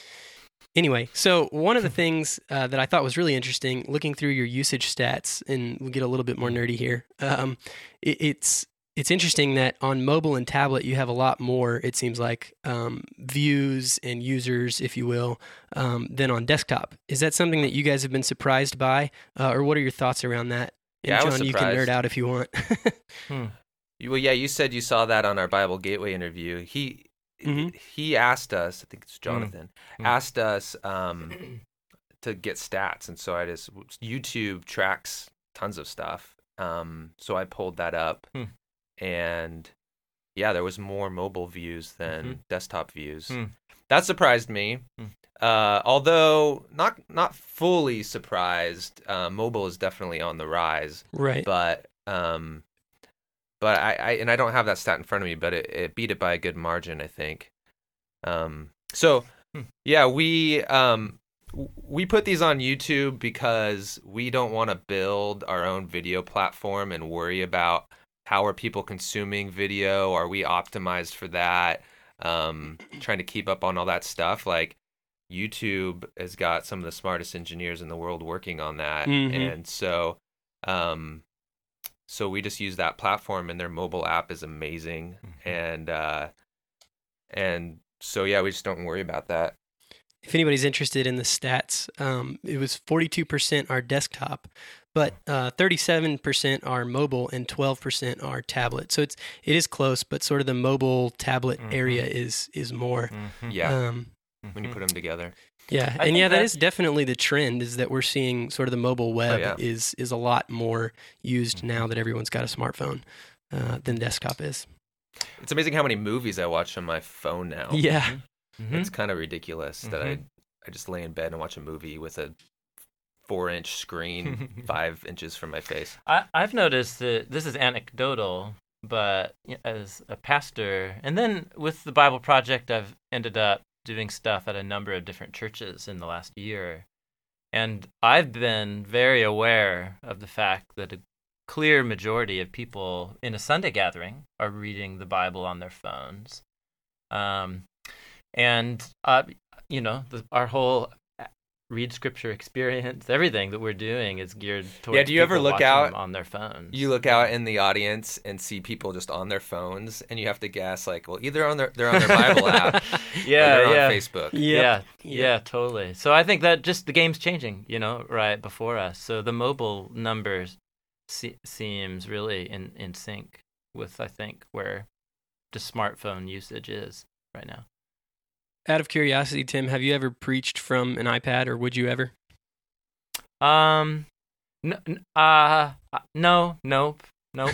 A: Anyway, so one of the things uh, that I thought was really interesting, looking through your usage stats, and we'll get a little bit more nerdy here. Um, it, it's it's interesting that on mobile and tablet you have a lot more, it seems like, um, views and users, if you will, um, than on desktop. Is that something that you guys have been surprised by, uh, or what are your thoughts around that? And
E: Yeah, I
A: John,
E: was
A: you can
E: surprised.
A: nerd out if you want.
D: Hmm.
E: You- Well, yeah, you said you saw that on our Bible Gateway interview. He
A: Mhm.
E: he asked us, I think it's Jonathan,
D: Mm.
E: asked us um, to get stats, and so I just YouTube tracks tons of stuff. Um, so I pulled that up,
D: Hmm.
E: and yeah, there was more mobile views than
D: Mhm.
E: desktop views.
D: Hmm.
E: That surprised me.
D: Hmm.
E: Uh, although not not fully surprised, uh, mobile is definitely on the rise.
A: Right.
E: But um, but I, I and I don't have that stat in front of me, but it, it beat it by a good margin, I think. Um, so
D: Hmm.
E: yeah, we um w- we put these on YouTube because we don't want to build our own video platform and worry about how are people consuming video. Are we optimized for that? Um, trying to keep up on all that stuff. Like, YouTube has got some of the smartest engineers in the world working on that,
A: Mhm.
E: and so um. So we just use that platform, and their mobile app is amazing,
D: Mhm.
E: and uh, and so yeah, we just don't worry about that.
A: If anybody's interested in the stats, um, it was forty-two percent are desktop, but uh, thirty-seven percent are mobile and twelve percent are tablet. So it's it is close, but sort of the mobile tablet
D: Mhm.
A: area is is more.
D: Mhm.
E: Yeah,
A: Um,
E: when you
D: Mhm.
E: put them together.
A: yeah,
D: I
A: and
D: think
A: yeah, that
D: that-
A: is definitely the trend. Is that we're seeing sort of the mobile web
E: yeah.
A: is is a lot more used now that everyone's got a smartphone uh, than desktop is.
E: It's amazing how many movies I watch on my phone now.
A: Yeah,
D: Mhm.
E: It's kind of ridiculous that I
D: Mhm.
E: I just lay in bed and watch a movie with a four inch screen five inches from my face.
D: I, I've noticed that this is anecdotal, but y- as a pastor, and then with the Bible Project, I've ended up doing stuff at a number of different churches in the last year. And I've been very aware of the fact that a clear majority of people in a Sunday gathering are reading the Bible on their phones. Um, and, uh, you know, the, our whole read scripture experience, everything that we're doing is geared towards
E: do you ever
D: people
E: look
D: watching
E: out-
D: them on their phones.
E: You look out in the audience and see people just on their phones, and you have to guess, like, well, either on their they're on their Bible app, or
D: yeah,
E: they're
D: yeah.
E: on Facebook.
A: Yep.
D: Yeah,
A: Yep.
D: yeah, totally. So I think that just the game's changing, you know, right before us. So the mobile numbers se- seems really in, in sync with, I think, where the smartphone usage is right now.
A: Out of curiosity, Tim, have you ever preached from an iPad, or would you ever?
D: Um, n- n- uh, uh, no, nope, nope.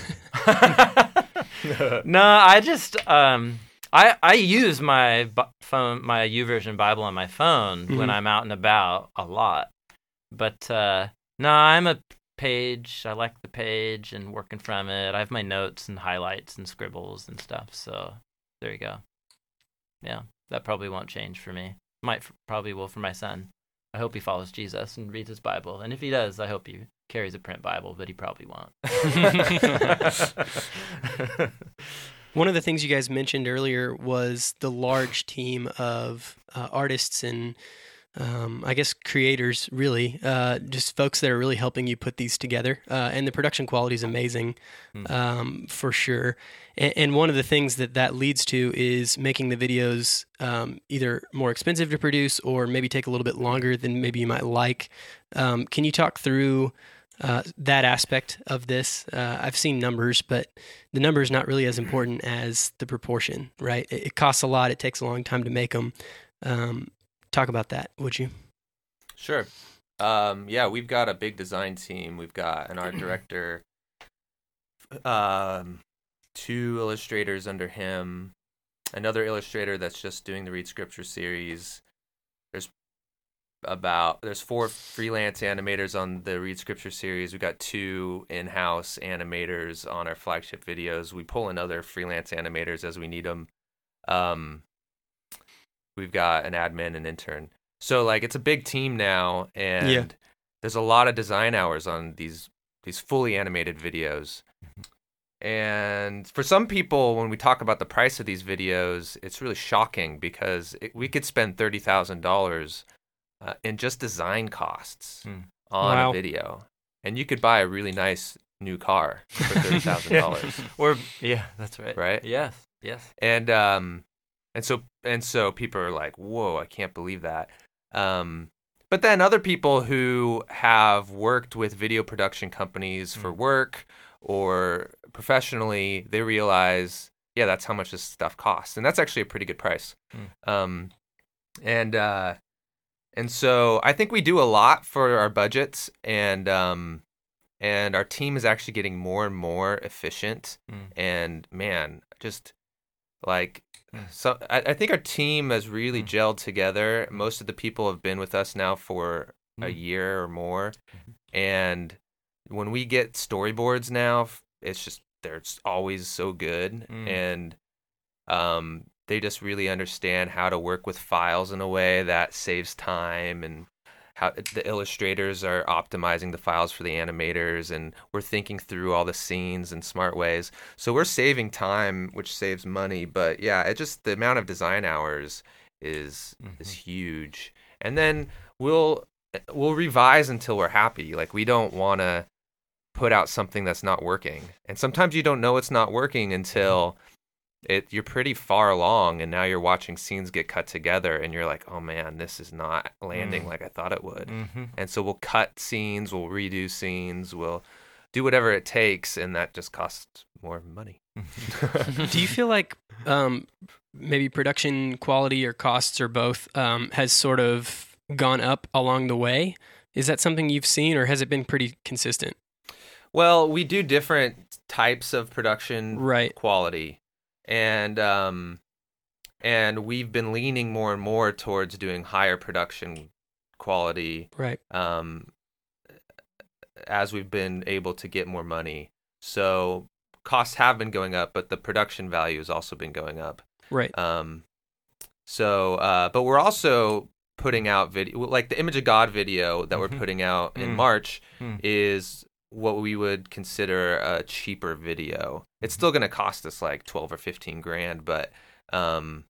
D: No, I just um, I I use my bu- phone, my YouVersion Bible on my phone when
A: Mhm.
D: I'm out and about a lot. But uh, no, I'm a page. I like the page and working from it. I have my notes and highlights and scribbles and stuff. So there you go. Yeah, that probably won't change for me. Might f- probably will for my son. I hope he follows Jesus and reads his Bible. And if he does, I hope he carries a print Bible, but he probably won't.
A: One of the things you guys mentioned earlier was the large team of uh, artists and um, I guess creators, really, uh, just folks that are really helping you put these together. Uh, and the production quality is amazing,
D: Mm.
A: um, for sure. And, and one of the things that that leads to is making the videos um, either more expensive to produce or maybe take a little bit longer than maybe you might like. Um, can you talk through uh, that aspect of this? Uh, I've seen numbers, but the number is not really as important as the proportion, right? It, it costs a lot. It takes a long time to make them. Um, talk about that, would you?
E: Sure. Um, yeah, we've got a big design team. We've got an art director, um, two illustrators under him, another illustrator that's just doing the Read Scripture series. There's about there's four freelance animators on the Read Scripture series. We got two in-house animators on our flagship videos. We pull in other freelance animators as we need them. Um, we've got an admin and intern. So like it's a big team now, and
A: Yeah.
E: there's a lot of design hours on these these fully animated videos. And for some people, when we talk about the price of these videos, it's really shocking because it, we could spend thirty thousand dollars uh, in just design costs
D: Hmm.
E: on
A: Wow.
E: a video. And you could buy a really nice new car for thirty thousand dollars,
D: Or yeah, that's right.
E: right?
D: Yes. Yes.
E: And um, and so and so people are like, "Whoa, I can't believe that." Um, but then other people who have worked with video production companies for
D: Mm.
E: work or professionally, they realize, yeah, that's how much this stuff costs, and that's actually a pretty good price.
D: Mm.
E: Um, and uh, and so I think we do a lot for our budgets, and um, and our team is actually getting more and more efficient.
D: Mm.
E: And man, just like
D: Mm.
E: so, I, I think our team has really
D: Mm.
E: gelled together. Most of the people have been with us now for a
D: Mm.
E: year or more,
D: Mhm.
E: and when we get storyboards now, it's just they're just always so good,
D: Mm.
E: and um, they just really understand how to work with files in a way that saves time, and how the illustrators are optimizing the files for the animators, and we're thinking through all the scenes in smart ways. So we're saving time, which saves money. But yeah, it just the amount of design hours is
D: Mhm.
E: is huge. And then we'll we'll revise until we're happy. Like we don't want to put out something that's not working. And sometimes you don't know it's not working until it you're pretty far along, and now you're watching scenes get cut together, and you're like, oh man, this is not landing
D: Mm.
E: like I thought it would.
D: Mm-hmm.
E: And so we'll cut scenes, we'll redo scenes, we'll do whatever it takes, and that just costs more money.
A: Do you feel like um, maybe production quality or costs or both um, has sort of gone up along the way? Is that something you've seen, or has it been pretty consistent?
E: Well, we do different types of production
A: Right.
E: quality, and um, and we've been leaning more and more towards doing higher production quality
A: Right.
E: um, as we've been able to get more money. So costs have been going up, but the production value has also been going up.
A: Right.
E: Um, so, uh, but we're also putting out video, like the Image of God video that we're
D: Mhm.
E: putting out in
D: Mm.
E: March
D: Mm.
E: is what we would consider a cheaper video. It's still going to cost us like twelve or fifteen grand, but um,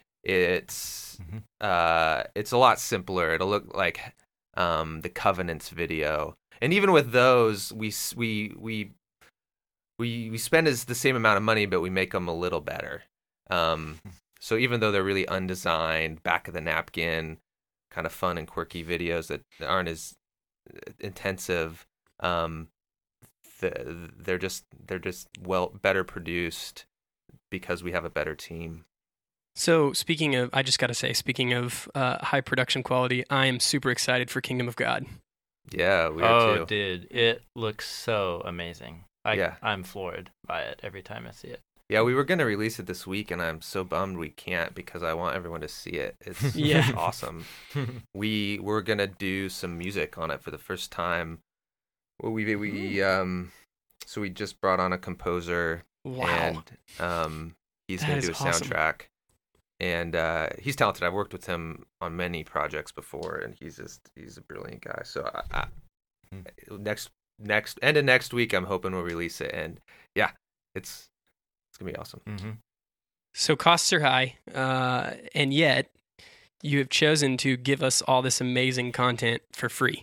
E: it's
D: Mhm.
E: uh, it's a lot simpler. It'll look like um, the Covenants video, and even with those, we s- we we we we spend as the same amount of money, but we make them a little better. Um, so even though they're really undesigned, back of the napkin, kind of fun and quirky videos that aren't as intensive, um, the, they're just they're just well better produced because we have a better team.
A: So speaking of, I just got to say, speaking of uh, high production quality, I am super excited for Kingdom of God.
E: Yeah, we are
D: Oh,
E: too.
D: dude, it looks so amazing. I,
E: Yeah.
D: I'm floored by it every time I see it.
E: Yeah, we were gonna release it this week, and I'm so bummed we can't because I want everyone to see it. It's,
A: Yeah.
E: it's awesome. We we're gonna do some music on it for the first time. Well, we we um, so we just brought on a composer,
A: Wow.
E: and um, he's
A: That
E: gonna
A: is
E: do a
A: awesome.
E: soundtrack. And uh, he's talented. I've worked with him on many projects before, and he's just he's a brilliant guy. So I, I, next next end of next week, I'm hoping we'll release it, and yeah, it's it's gonna be awesome.
D: Mm-hmm.
A: So costs are high, uh, and yet you have chosen to give us all this amazing content for free,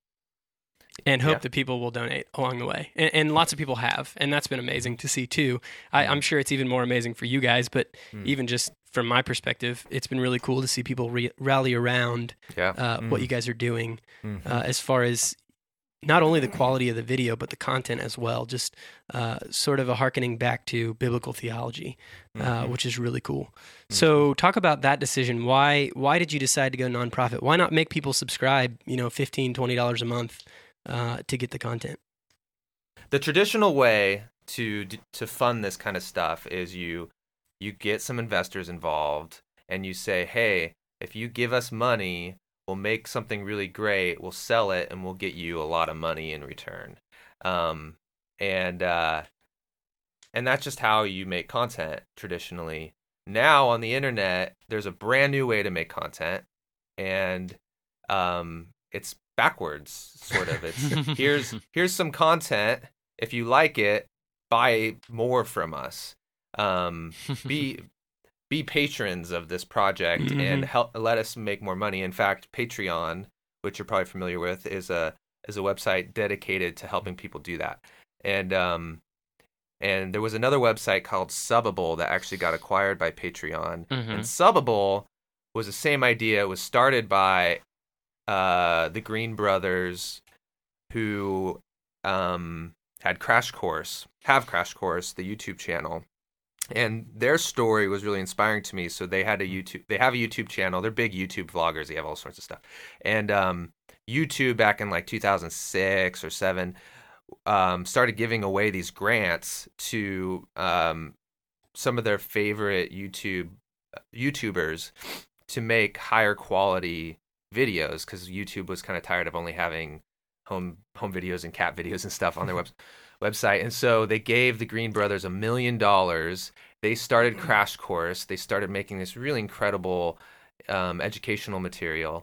A: and hope
E: Yeah.
A: that people will donate along the way. And, and lots of people have, and that's been amazing to see too. I, I'm sure it's even more amazing for you guys, but
D: Mm.
A: even just from my perspective, it's been really cool to see people re- rally around
E: Yeah.
A: uh, what
D: Mm.
A: you guys are doing,
D: Mm-hmm.
A: uh, as far as not only the quality of the video, but the content as well. Just uh, sort of a hearkening back to biblical theology, uh,
D: Mhm.
A: which is really cool. So, talk about that decision. Why why did you decide to go nonprofit? Why not make people subscribe? You know, fifteen, twenty dollars a month uh, to get the content.
E: The traditional way to to fund this kind of stuff is you you get some investors involved, and you say, hey, if you give us money, we'll make something really great, we'll sell it, and we'll get you a lot of money in return. Um, and uh, and that's just how you make content traditionally. Now on the internet, there's a brand new way to make content, and um, it's backwards, sort of. It's here's here's some content. If you like it, buy more from us. Um, be be patrons of this project
A: Mm-hmm.
E: and help let us make more money. In fact, Patreon, which you're probably familiar with, is a is a website dedicated to helping people do that. And um, and there was another website called Subbable that actually got acquired by Patreon.
B: Mhm.
E: And Subbable was the same idea. It was started by uh, the Green brothers, who um, had Crash Course, have Crash Course, the YouTube channel. And their story was really inspiring to me. So they had a YouTube, they have a YouTube channel. They're big YouTube vloggers. They have all sorts of stuff. And um, YouTube back in like two thousand six or seven um, started giving away these grants to um, some of their favorite YouTube YouTubers to make higher quality videos, because YouTube was kind of tired of only having home home videos and cat videos and stuff on their web, website. And so they gave the Green brothers a million dollars. They started Crash Course. They started making this really incredible um, educational material.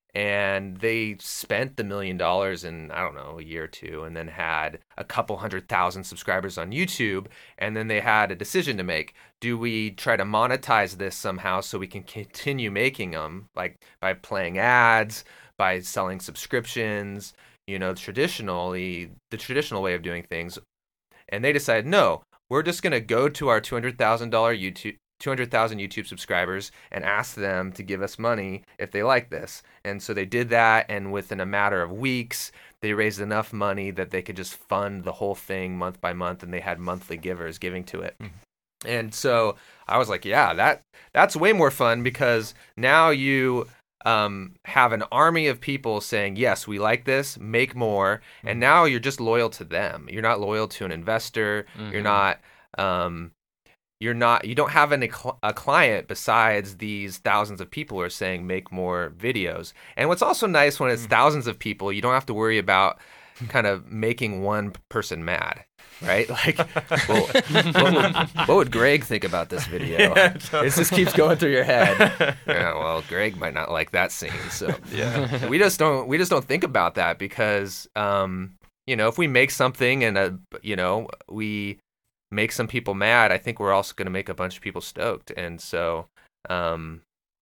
E: And they spent the million dollars in, I don't know, a year or two, and then had a couple hundred thousand subscribers on YouTube. And then they had a decision to make. Do we try to monetize this somehow so we can continue making them, like by playing ads, by selling subscriptions, you know, traditionally, the traditional way of doing things? And they decided, no, we're just going to go to our two hundred thousand dollars YouTube two hundred thousand YouTube subscribers and ask them to give us money if they like this. And so they did that, and within a matter of weeks, they raised enough money that they could just fund the whole thing month by month, and they had monthly givers giving to it. Mm-hmm. And so I was like, yeah, that that's way more fun, because now you um, have an army of people saying, yes, we like this, make more, mm-hmm. and now you're just loyal to them. You're not loyal to an investor. Mm-hmm. You're not... Um, You're not. You don't have any cl- a client besides these thousands of people who are saying make more videos. And what's also nice when it's mm. thousands of people, you don't have to worry about kind of making one person mad, right? Like, well, what, would, what would Greg think about this video? Yeah, totally. It just keeps going through your head. Yeah, well, Greg might not like that scene, so yeah. we just don't. We just don't think about that, because um, you know, if we make something and a, you know, we make some people mad, I think we're also going to make a bunch of people stoked. And so um,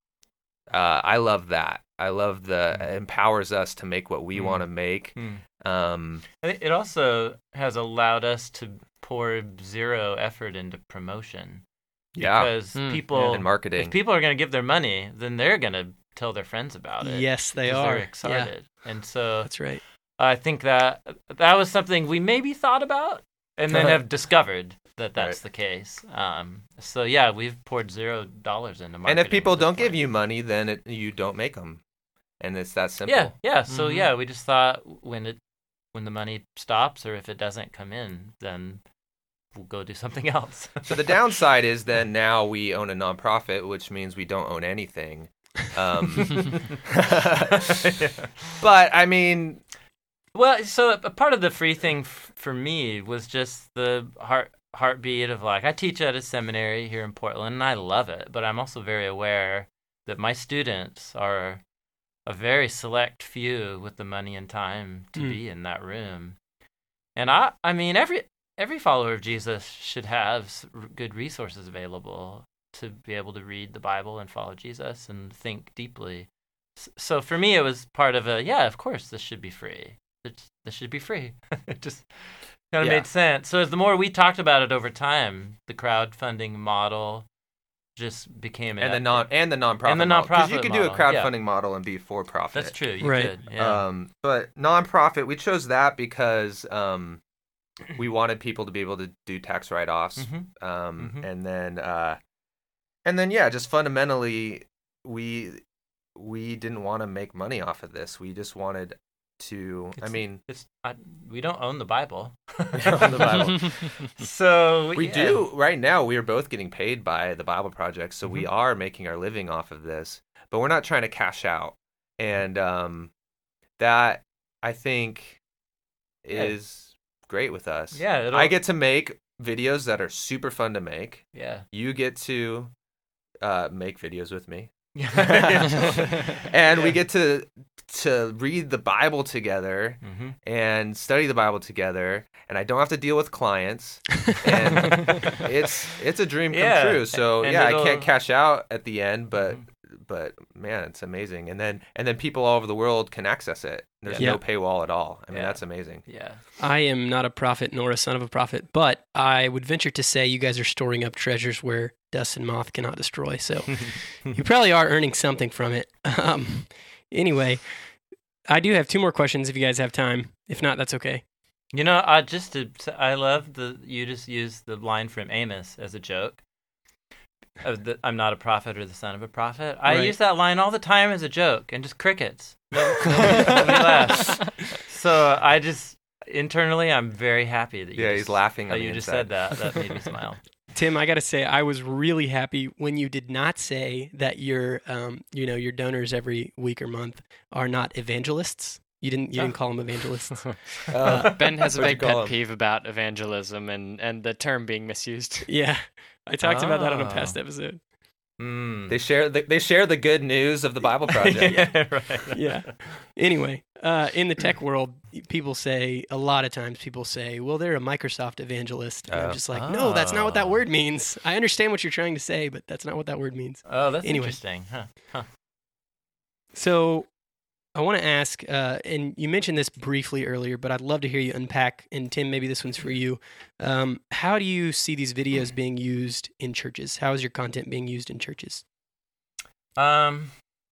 E: uh, I love that. I love the, it empowers us to make what we mm. want to make. Mm. Um,
D: it also has allowed us to pour zero effort into promotion.
E: Yeah.
D: Because
E: mm.
D: people,
E: and marketing.
D: If people are going to give their money, then they're going to tell their friends about it.
A: Yes, they are.
D: They're excited. Yeah. And so
A: that's right.
D: I think that that was something we maybe thought about, and then have discovered that that's right. the case. Um, so yeah, we've poured zero dollars into marketing.
E: And if people don't
D: point.
E: give you money, then it, you don't make them, and it's that simple.
D: Yeah, yeah. So mm-hmm. yeah, we just thought when it when the money stops, or if it doesn't come in, then we'll go do something else.
E: So the downside is then now we own a nonprofit, which means we don't own anything. Um, yeah. But I mean.
D: Well, so a part of the free thing f- for me was just the heart heartbeat of, like, I teach at a seminary here in Portland, and I love it, but I'm also very aware that my students are a very select few with the money and time to mm. be in that room. And I, I mean, every every follower of Jesus should have good resources available to be able to read the Bible and follow Jesus and think deeply. So for me, it was part of a, yeah, of course, this should be free. This should be free. It just kind of yeah. made sense. So as the more we talked about it over time, the crowdfunding model just became
E: and the non and the nonprofit
D: and the
E: nonprofit because
D: model.
E: you could do a crowdfunding yeah. model and be for profit.
D: That's true. You
A: right.
D: could. Yeah.
E: Um, but nonprofit, we chose that because um, we wanted people to be able to do tax write-offs,
D: mm-hmm.
E: Um,
D: mm-hmm.
E: and then uh, and then yeah, just fundamentally, we we didn't want to make money off of this. We just wanted to
D: it's,
E: I mean
D: it's I, we don't own the Bible.
E: We don't own the Bible.
D: So
E: we
D: yeah.
E: do right now. We are both getting paid by the Bible Project, so
D: mm-hmm.
E: we are making our living off of this, but we're not trying to cash out. and um, that I think is great with us.
D: Yeah, it'll-
E: I get to make videos that are super fun to make.
D: Yeah.
E: You get to uh, make videos with me.
D: Yeah.
E: And we get to to read the Bible together
D: Mm-hmm.
E: and study the Bible together, and I don't have to deal with clients, and it's it's a dream come
D: Yeah,
E: true. So
D: and
E: yeah, I
D: it'll-
E: can't cash out at the end, but
D: Mhm.
E: but man, it's amazing. And then and then people all over the world can access it. There's
A: Yeah.
E: no paywall at all. I mean,
D: Yeah.
E: that's amazing.
D: Yeah.
A: I am not a prophet nor a son of a prophet, but I would venture to say you guys are storing up treasures where dust and moth cannot destroy. So you probably are earning something from it. Um, anyway, I do have two more questions if you guys have time. If not, that's okay.
D: You know, I just to, I love the you just used the line from Amos as a joke. Of the, I'm not a prophet or the son of a prophet. I
A: Right.
D: use that line all the time as a joke, and just crickets. Nobody, nobody laughs. So I just internally, I'm very happy that you
E: Yeah,
D: just,
E: he's laughing
D: that
E: on
D: you
E: the
D: just
E: inside.
D: said that. That made me smile.
A: Tim, I got to say, I was really happy when you did not say that your, um, you know, your donors every week or month are not evangelists. You didn't, you didn't call them evangelists.
E: Uh,
B: Ben has a
E: What'd you
B: big
E: call
B: pet
E: him?
B: peeve about evangelism and, and the term being misused.
A: Yeah, I talked about that on a
D: Oh.
A: past episode.
D: Mm.
E: They share the, they share the good news of the Bible Project.
D: yeah, right.
A: Yeah. Anyway, uh, in the tech world, people say a lot of times people say, "Well, they're a Microsoft evangelist." And I'm
E: Oh.
A: just like, no, that's not what that
D: Oh.
A: word means. I understand what you're trying to say, but that's not what that word means.
D: Oh, that's
A: Anyway.
D: interesting. Huh. Huh.
A: So, I want to ask, uh, and you mentioned this briefly earlier, but I'd love to hear you unpack. And Tim, maybe this one's for you. Um, how do you see these videos being used in churches? How is your content being used in churches?
D: Um.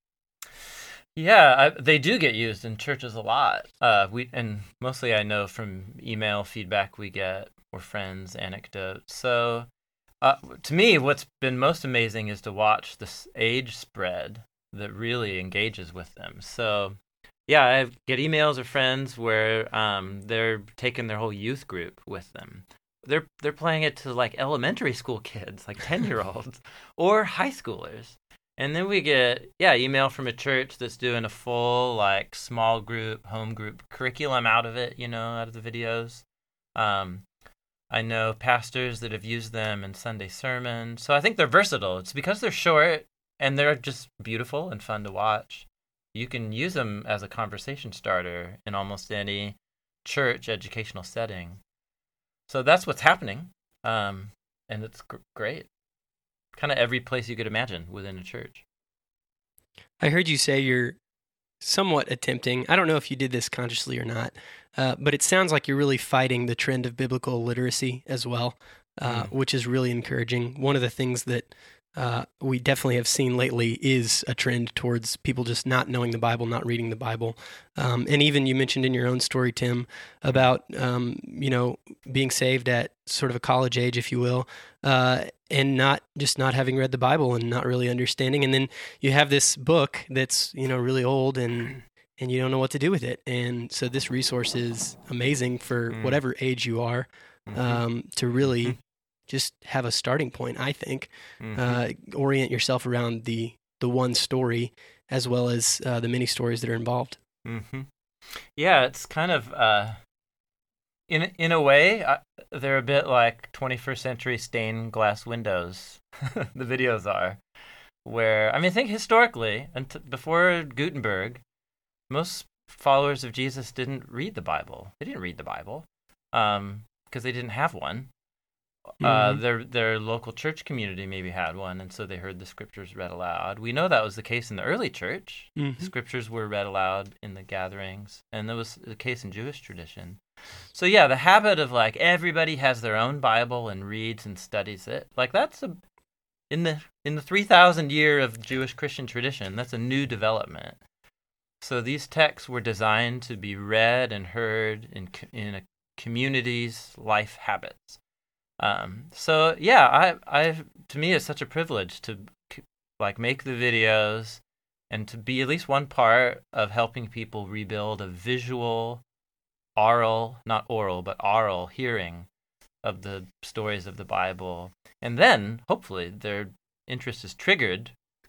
D: Yeah, I, they do get used in churches a lot. Uh, we and mostly I know from email feedback we get or friends anecdotes. So, uh, to me, what's been most amazing is to watch this age spread that really engages with them. So, yeah, I get emails of friends where um, they're taking their whole youth group with them. They're they're playing it to like elementary school kids, like ten year olds, or high schoolers. And then we get, yeah, email from a church that's doing a full, like, small group, home group curriculum out of it, you know, out of the videos. Um, I know pastors that have used them in Sunday sermons. So I think they're versatile. It's because they're short and they're just beautiful and fun to watch. You can use them as a conversation starter in almost any church educational setting. So that's what's happening. Um, and it's gr- great. Kind of every place you could imagine within a church.
A: I heard you say you're somewhat attempting, I don't know if you did this consciously or not, uh, but it sounds like you're really fighting the trend of biblical literacy as well, uh,
D: Mm.
A: which is really encouraging. One of the things that uh, we definitely have seen lately is a trend towards people just not knowing the Bible, not reading the Bible. Um, and even you mentioned in your own story, Tim, about, um, you know, being saved at sort of a college age, if you will, uh, and not just not having read the Bible and not really understanding. And then you have this book that's, you know, really old and and you don't know what to do with it. And so this resource is amazing for
E: Mm.
A: whatever age you are,
D: Mm-hmm.
A: um, to really just have a starting point, I think.
E: Mhm.
A: Uh, orient yourself around the the one story as well as uh, the many stories that are involved.
D: Mm-hmm. Yeah, it's kind of, uh, in in a way, uh, they're a bit like twenty-first century stained glass windows. The videos are, where I mean, think historically, and t- before Gutenberg, most followers of Jesus didn't read the Bible. They didn't read the Bible um, because they didn't have one. Uh,
A: Mhm.
D: their their local church community maybe had one, and so they heard the scriptures read aloud. We know that was the case in the early church.
A: Mhm.
D: Scriptures were read aloud in the gatherings, and that was the case in Jewish tradition. So yeah, the habit of like everybody has their own Bible and reads and studies it, like that's a in the in the three thousand year of Jewish Christian tradition, that's a new development. So these texts were designed to be read and heard in co- in a community's life habits. Um, so yeah, I, I, to me, it's such a privilege to c- like make the videos and to be at least one part of helping people rebuild a visual, oral, not oral, but oral hearing of the stories of the Bible. And then hopefully their interest is triggered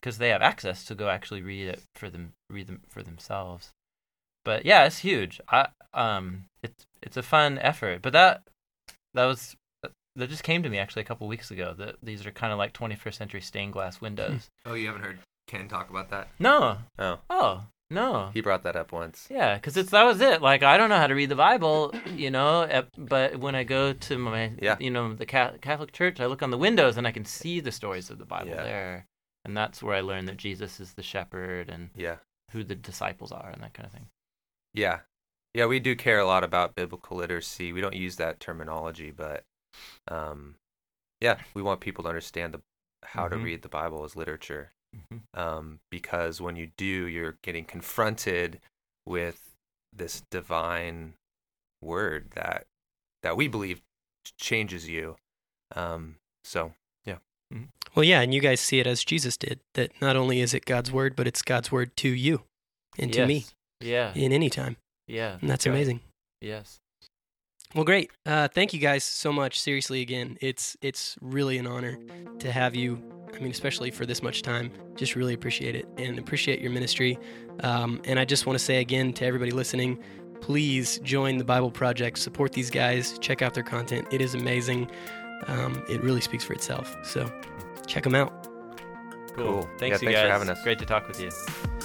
D: because they have access to go actually read it for them, read them for themselves. But yeah, it's huge. I um, it's it's a fun effort. But that that was that just came to me actually a couple weeks ago. That these are kind of like twenty-first century stained glass windows.
E: Oh, you haven't heard Ken talk about that?
D: No.
E: Oh,
D: Oh no.
E: he brought that up once.
D: Yeah, because it's that was it. Like I don't know how to read the Bible, you know. eh, But when I go to my,
E: Yeah.
D: you know, the Ca- Catholic Church, I look on the windows and I can see the stories of the Bible
E: Yeah.
D: there, and that's where I learned that Jesus is the shepherd and
E: Yeah.
D: who the disciples are and that kind of thing.
E: Yeah. Yeah, we do care a lot about biblical literacy. We don't use that terminology, but um, yeah, we want people to understand the, how
D: Mhm.
E: to read the Bible as literature.
D: hmm
E: Um, because when you do, you're getting confronted with this divine word that that we believe changes you. Um, so, yeah.
A: Well, yeah, and you guys see it as Jesus did, that not only is it God's word, but it's God's word to you and to me
D: Yeah.
A: in any time.
D: Yeah.
A: And that's
D: right.
A: amazing.
D: Yes.
A: Well, great. Uh, thank you guys so much. Seriously, again, it's it's really an honor to have you. I mean, especially for this much time. Just really appreciate it and appreciate your ministry. Um, and I just want to say again to everybody listening, please join the Bible Project. Support these guys. Check out their content. It is amazing. Um, it really speaks for itself. So check them out.
D: Cool.
E: Cool.
D: Thanks,
E: Yeah,
D: you
E: thanks
D: guys.
E: for having us.
D: Great to talk with you.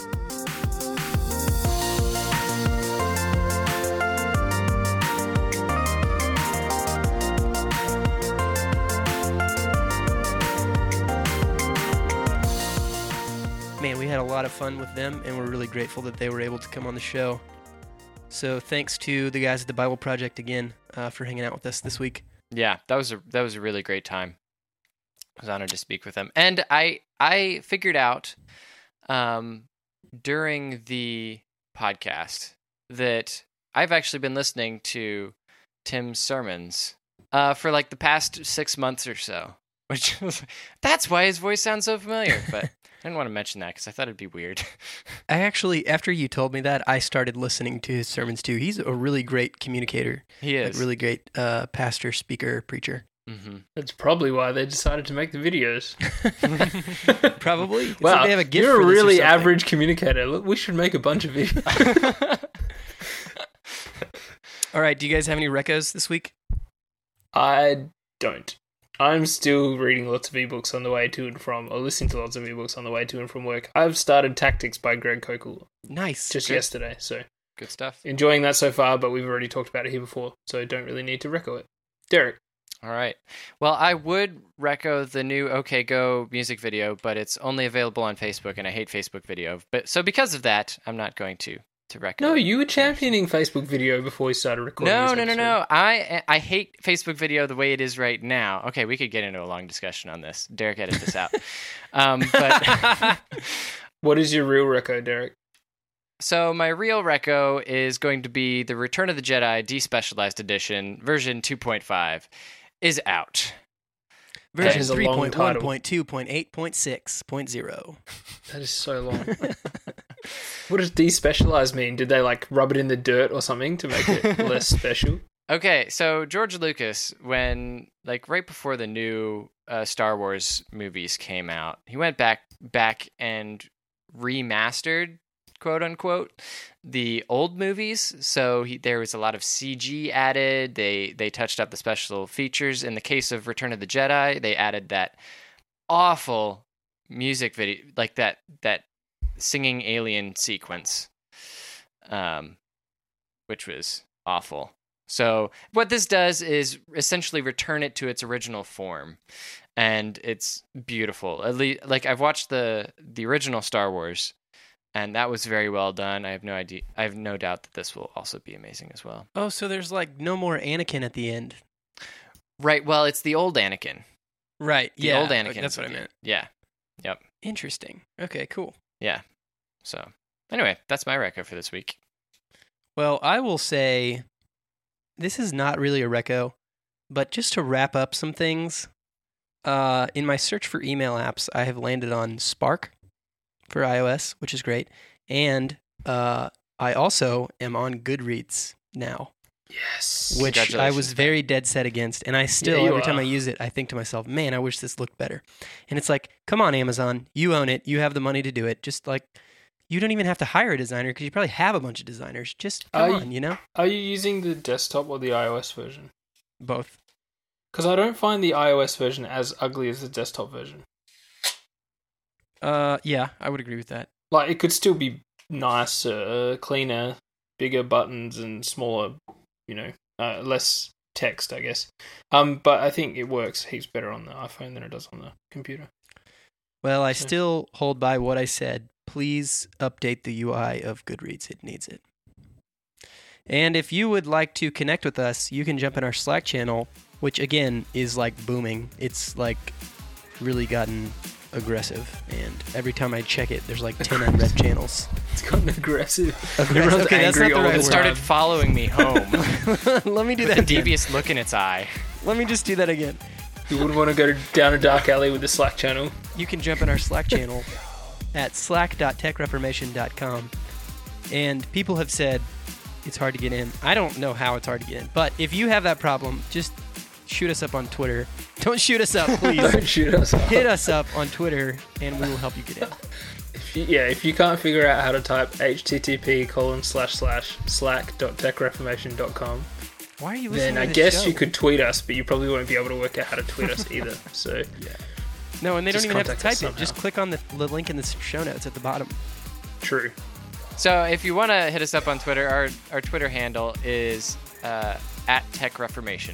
A: Man, we had a lot of fun with them, and we're really grateful that they were able to come on the show. So thanks to the guys at the Bible Project again uh, for hanging out with us this week.
B: Yeah, that was a that was a really great time. I was honored to speak with them, and I I figured out um, during the podcast that I've actually been listening to Tim's sermons uh, for like the past six months or so, which was, that's why his voice sounds so familiar. But I didn't want to mention that because I thought it'd be weird.
A: I actually, after you told me that, I started listening to his sermons too. He's a really great communicator,
B: He
A: like
B: is
A: really great uh, pastor, speaker, preacher.
B: hmm
C: That's probably why they decided to make the videos.
A: Probably. It's
C: Wow,
A: like they have a gift
C: you're
A: for
C: a
A: this or
C: really
A: something.
C: average communicator. Look, we should make a bunch of videos.
A: All right, do you guys have any recos this week?
C: I don't. I'm still reading lots of ebooks on the way to and from, or listening to lots of ebooks on the way to and from work. I've started Tactics by Greg Kokel
A: Nice.
C: just
B: Good.
C: yesterday, so
B: Good stuff.
C: enjoying that so far, but we've already talked about it here before, so don't really need to reco it. Derek.
B: All right. Well, I would reco the new OK Go music video, but it's only available on Facebook, and I hate Facebook video. But so because of that, I'm not going to to reco.
C: No,
B: it.
C: you were championing Facebook video before we started recording
B: No,
C: this
B: no, no,
C: episode.
B: no. I I hate Facebook video the way it is right now. Okay, we could get into a long discussion on this. Derek, edit this out. um, but
C: What is your real reco, Derek?
B: so my real reco is going to be the Return of the Jedi Despecialized Edition version two point five is out.
A: Version
C: is a
A: three
C: long
A: point one
C: title.
A: point two point eight point six point zero.
C: That is so long. What does despecialized mean? Did they like rub it in the dirt or something to make it less special?
B: Okay, so George Lucas, when like right before the new uh, Star Wars movies came out, he went back back and remastered, quote unquote, the old movies. So he, there was a lot of C G added. They they touched up the special features. In the case of Return of the Jedi, they added that awful music video, like that that singing alien sequence, um, which was awful. So what this does is essentially return it to its original form, and it's beautiful. At least, like I've watched the the original Star Wars, and that was very well done. I have no idea. I have no doubt that this will also be amazing as well.
A: Oh, so there's like no more Anakin at the end.
B: Right. Well, it's the old Anakin.
A: Right.
B: The
A: yeah.
B: old Anakin.
A: That's what I meant.
B: Yeah. Yep.
A: Interesting. Okay, cool.
B: Yeah. So anyway, that's my reco for this week.
A: Well, I will say this is not really a reco, but just to wrap up some things, uh, in my search for email apps, I have landed on Spark for iOS, which is great. And uh, I also am on Goodreads now.
C: Yes.
A: which I was
B: Congratulations,
A: very dead set against. And I still,
C: you
A: every time
C: are.
A: I use it, I think to myself, man, I wish this looked better. And it's like, come on, Amazon, you own it. You have the money to do it. Just like, you don't even have to hire a designer because you probably have a bunch of designers. Just come
C: I-
A: on, you know?
C: Are you using the desktop or the iOS version?
A: Both.
C: Because I don't find the iOS version as ugly as the desktop version.
A: Uh, yeah, I would agree with that.
C: Like, it could still be nicer, cleaner, bigger buttons and smaller, you know, uh, less text, I guess. Um, but I think it works heaps better on the iPhone than it does on the computer.
A: Well, I
C: Yeah.
A: still hold by what I said. Please update the U I of Goodreads. It needs it. And if you would like to connect with us, you can jump in our Slack channel, which again is like booming. It's like really gotten aggressive. And every time I check it, there's like ten unread channels.
C: It's gotten aggressive.
A: Aggressive. Okay, that's not the right
B: It
A: word.
B: started following me home
A: Let me do
B: with a
A: that.
B: devious look in its eye.
A: Let me just do that again.
C: You wouldn't want to go down a dark alley with the Slack channel.
A: You can jump in our Slack channel at slack dot tech reformation dot com. And people have said it's hard to get in. I don't know how it's hard to get in. But if you have that problem, just shoot us up on Twitter. Don't shoot us up, please.
C: Don't shoot us up.
A: Hit us up on Twitter, and we will help you get in.
C: If you, yeah, if you can't figure out how to type http colon slash slash slack dot tech reformation dot com,
A: Why are you listening
C: then I
A: to this
C: guess
A: show?
C: you could tweet us, but you probably won't be able to work out how to tweet us either. So
A: No, and they don't
C: just
A: even have to
C: contact
A: type
C: us
A: it. Just
C: somehow.
A: click on the, the link in the show notes at the bottom.
C: true.
B: So if you want to hit us up on Twitter, our, our Twitter handle is uh, at Tech Reformation,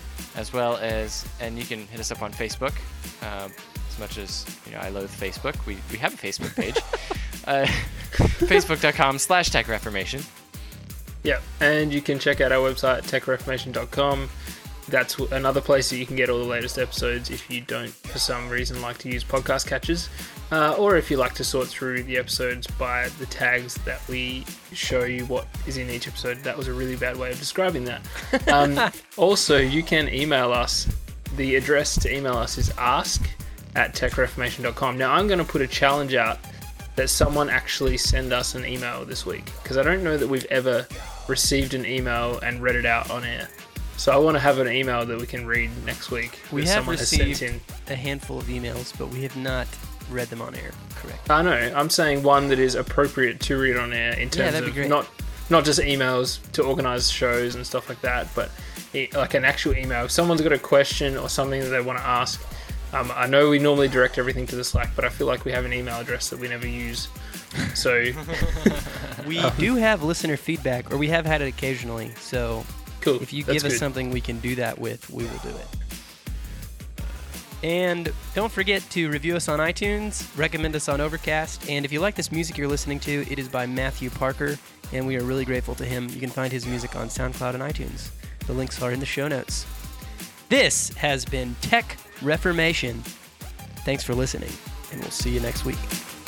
B: as well as, and you can hit us up on Facebook. Um, as much as you know, I loathe Facebook. We we have a Facebook page, uh, facebook dot com slash Tech Reformation.
C: Yeah, and you can check out our website, tech reformation dot com. That's w- another place that you can get all the latest episodes if you don't, for some reason, like to use podcast catchers. Uh, or if you like to sort through the episodes by the tags that we show you what is in each episode. That was a really bad way of describing that. Um, also, you can email us. The address to email us is ask at tech reformation dot com. Now, I'm going to put a challenge out that someone actually send us an email this week, because I don't know that we've ever received an email and read it out on air. So I want to have an email that we can read next week.
A: We
C: that
A: have
C: someone has
A: received
C: sent in.
A: a handful of emails, but we have not read them on air. Correct.
C: I know. I'm saying one that is appropriate to read on air in terms
A: that'd be
C: of
A: great.
C: not not just emails to organize shows and stuff like that, but it, like an actual email. If someone's got a question or something that they want to ask, um, I know we normally direct everything to the Slack, but I feel like we have an email address that we never use. So
A: We do have listener feedback, or we have had it occasionally. So
C: cool.
A: if you
C: That's
A: give us
C: good.
A: something we can do that with, we will do it. And don't forget to review us on iTunes, recommend us on Overcast, and if you like this music you're listening to, it is by Matthew Parker, and we are really grateful to him. You can find his music on SoundCloud and iTunes. The links are in the show notes. This has been Tech Reformation. Thanks for listening, and we'll see you next week.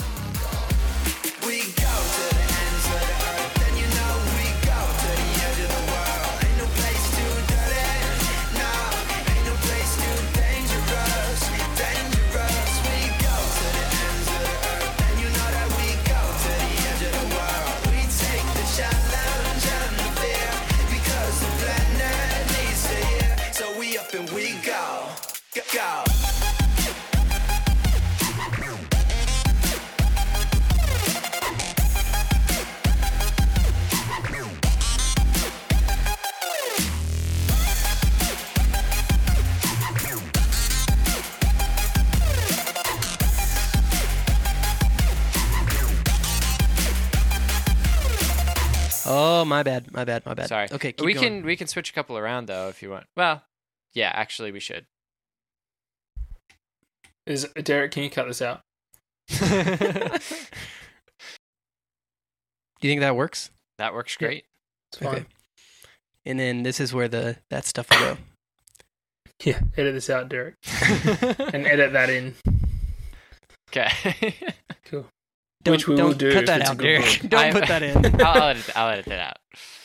F: We go to the ends of the earth, and you know we go to the edge of the world. Ain't no place too dirty, no, ain't no place too dangerous, dangerous. We go to the ends of the earth, and you know that we go to the edge of the world. We take the challenge and the fear, because the planet needs to hear. So we up and we go, go, go.
A: Oh, my bad, my bad, my bad.
B: Sorry.
A: Okay, keep
B: we
A: going.
B: can we can switch a couple around though if you want. Well, yeah, actually we should.
C: Is Derek? Can you cut this out?
A: Do you think that works?
B: That works
C: Yeah.
B: great.
C: It's fine.
A: Okay. And then this is where the that stuff will go.
C: Yeah, edit this out, Derek, and edit that in.
B: Okay.
C: Cool.
A: Don't,
C: Which we
A: don't
C: will do
A: cut
C: if
A: that
C: it's a
A: out,
C: good
A: Derek.
C: book.
A: Don't
B: I-
A: put that in.
B: I'll, I'll edit I'll edit that out.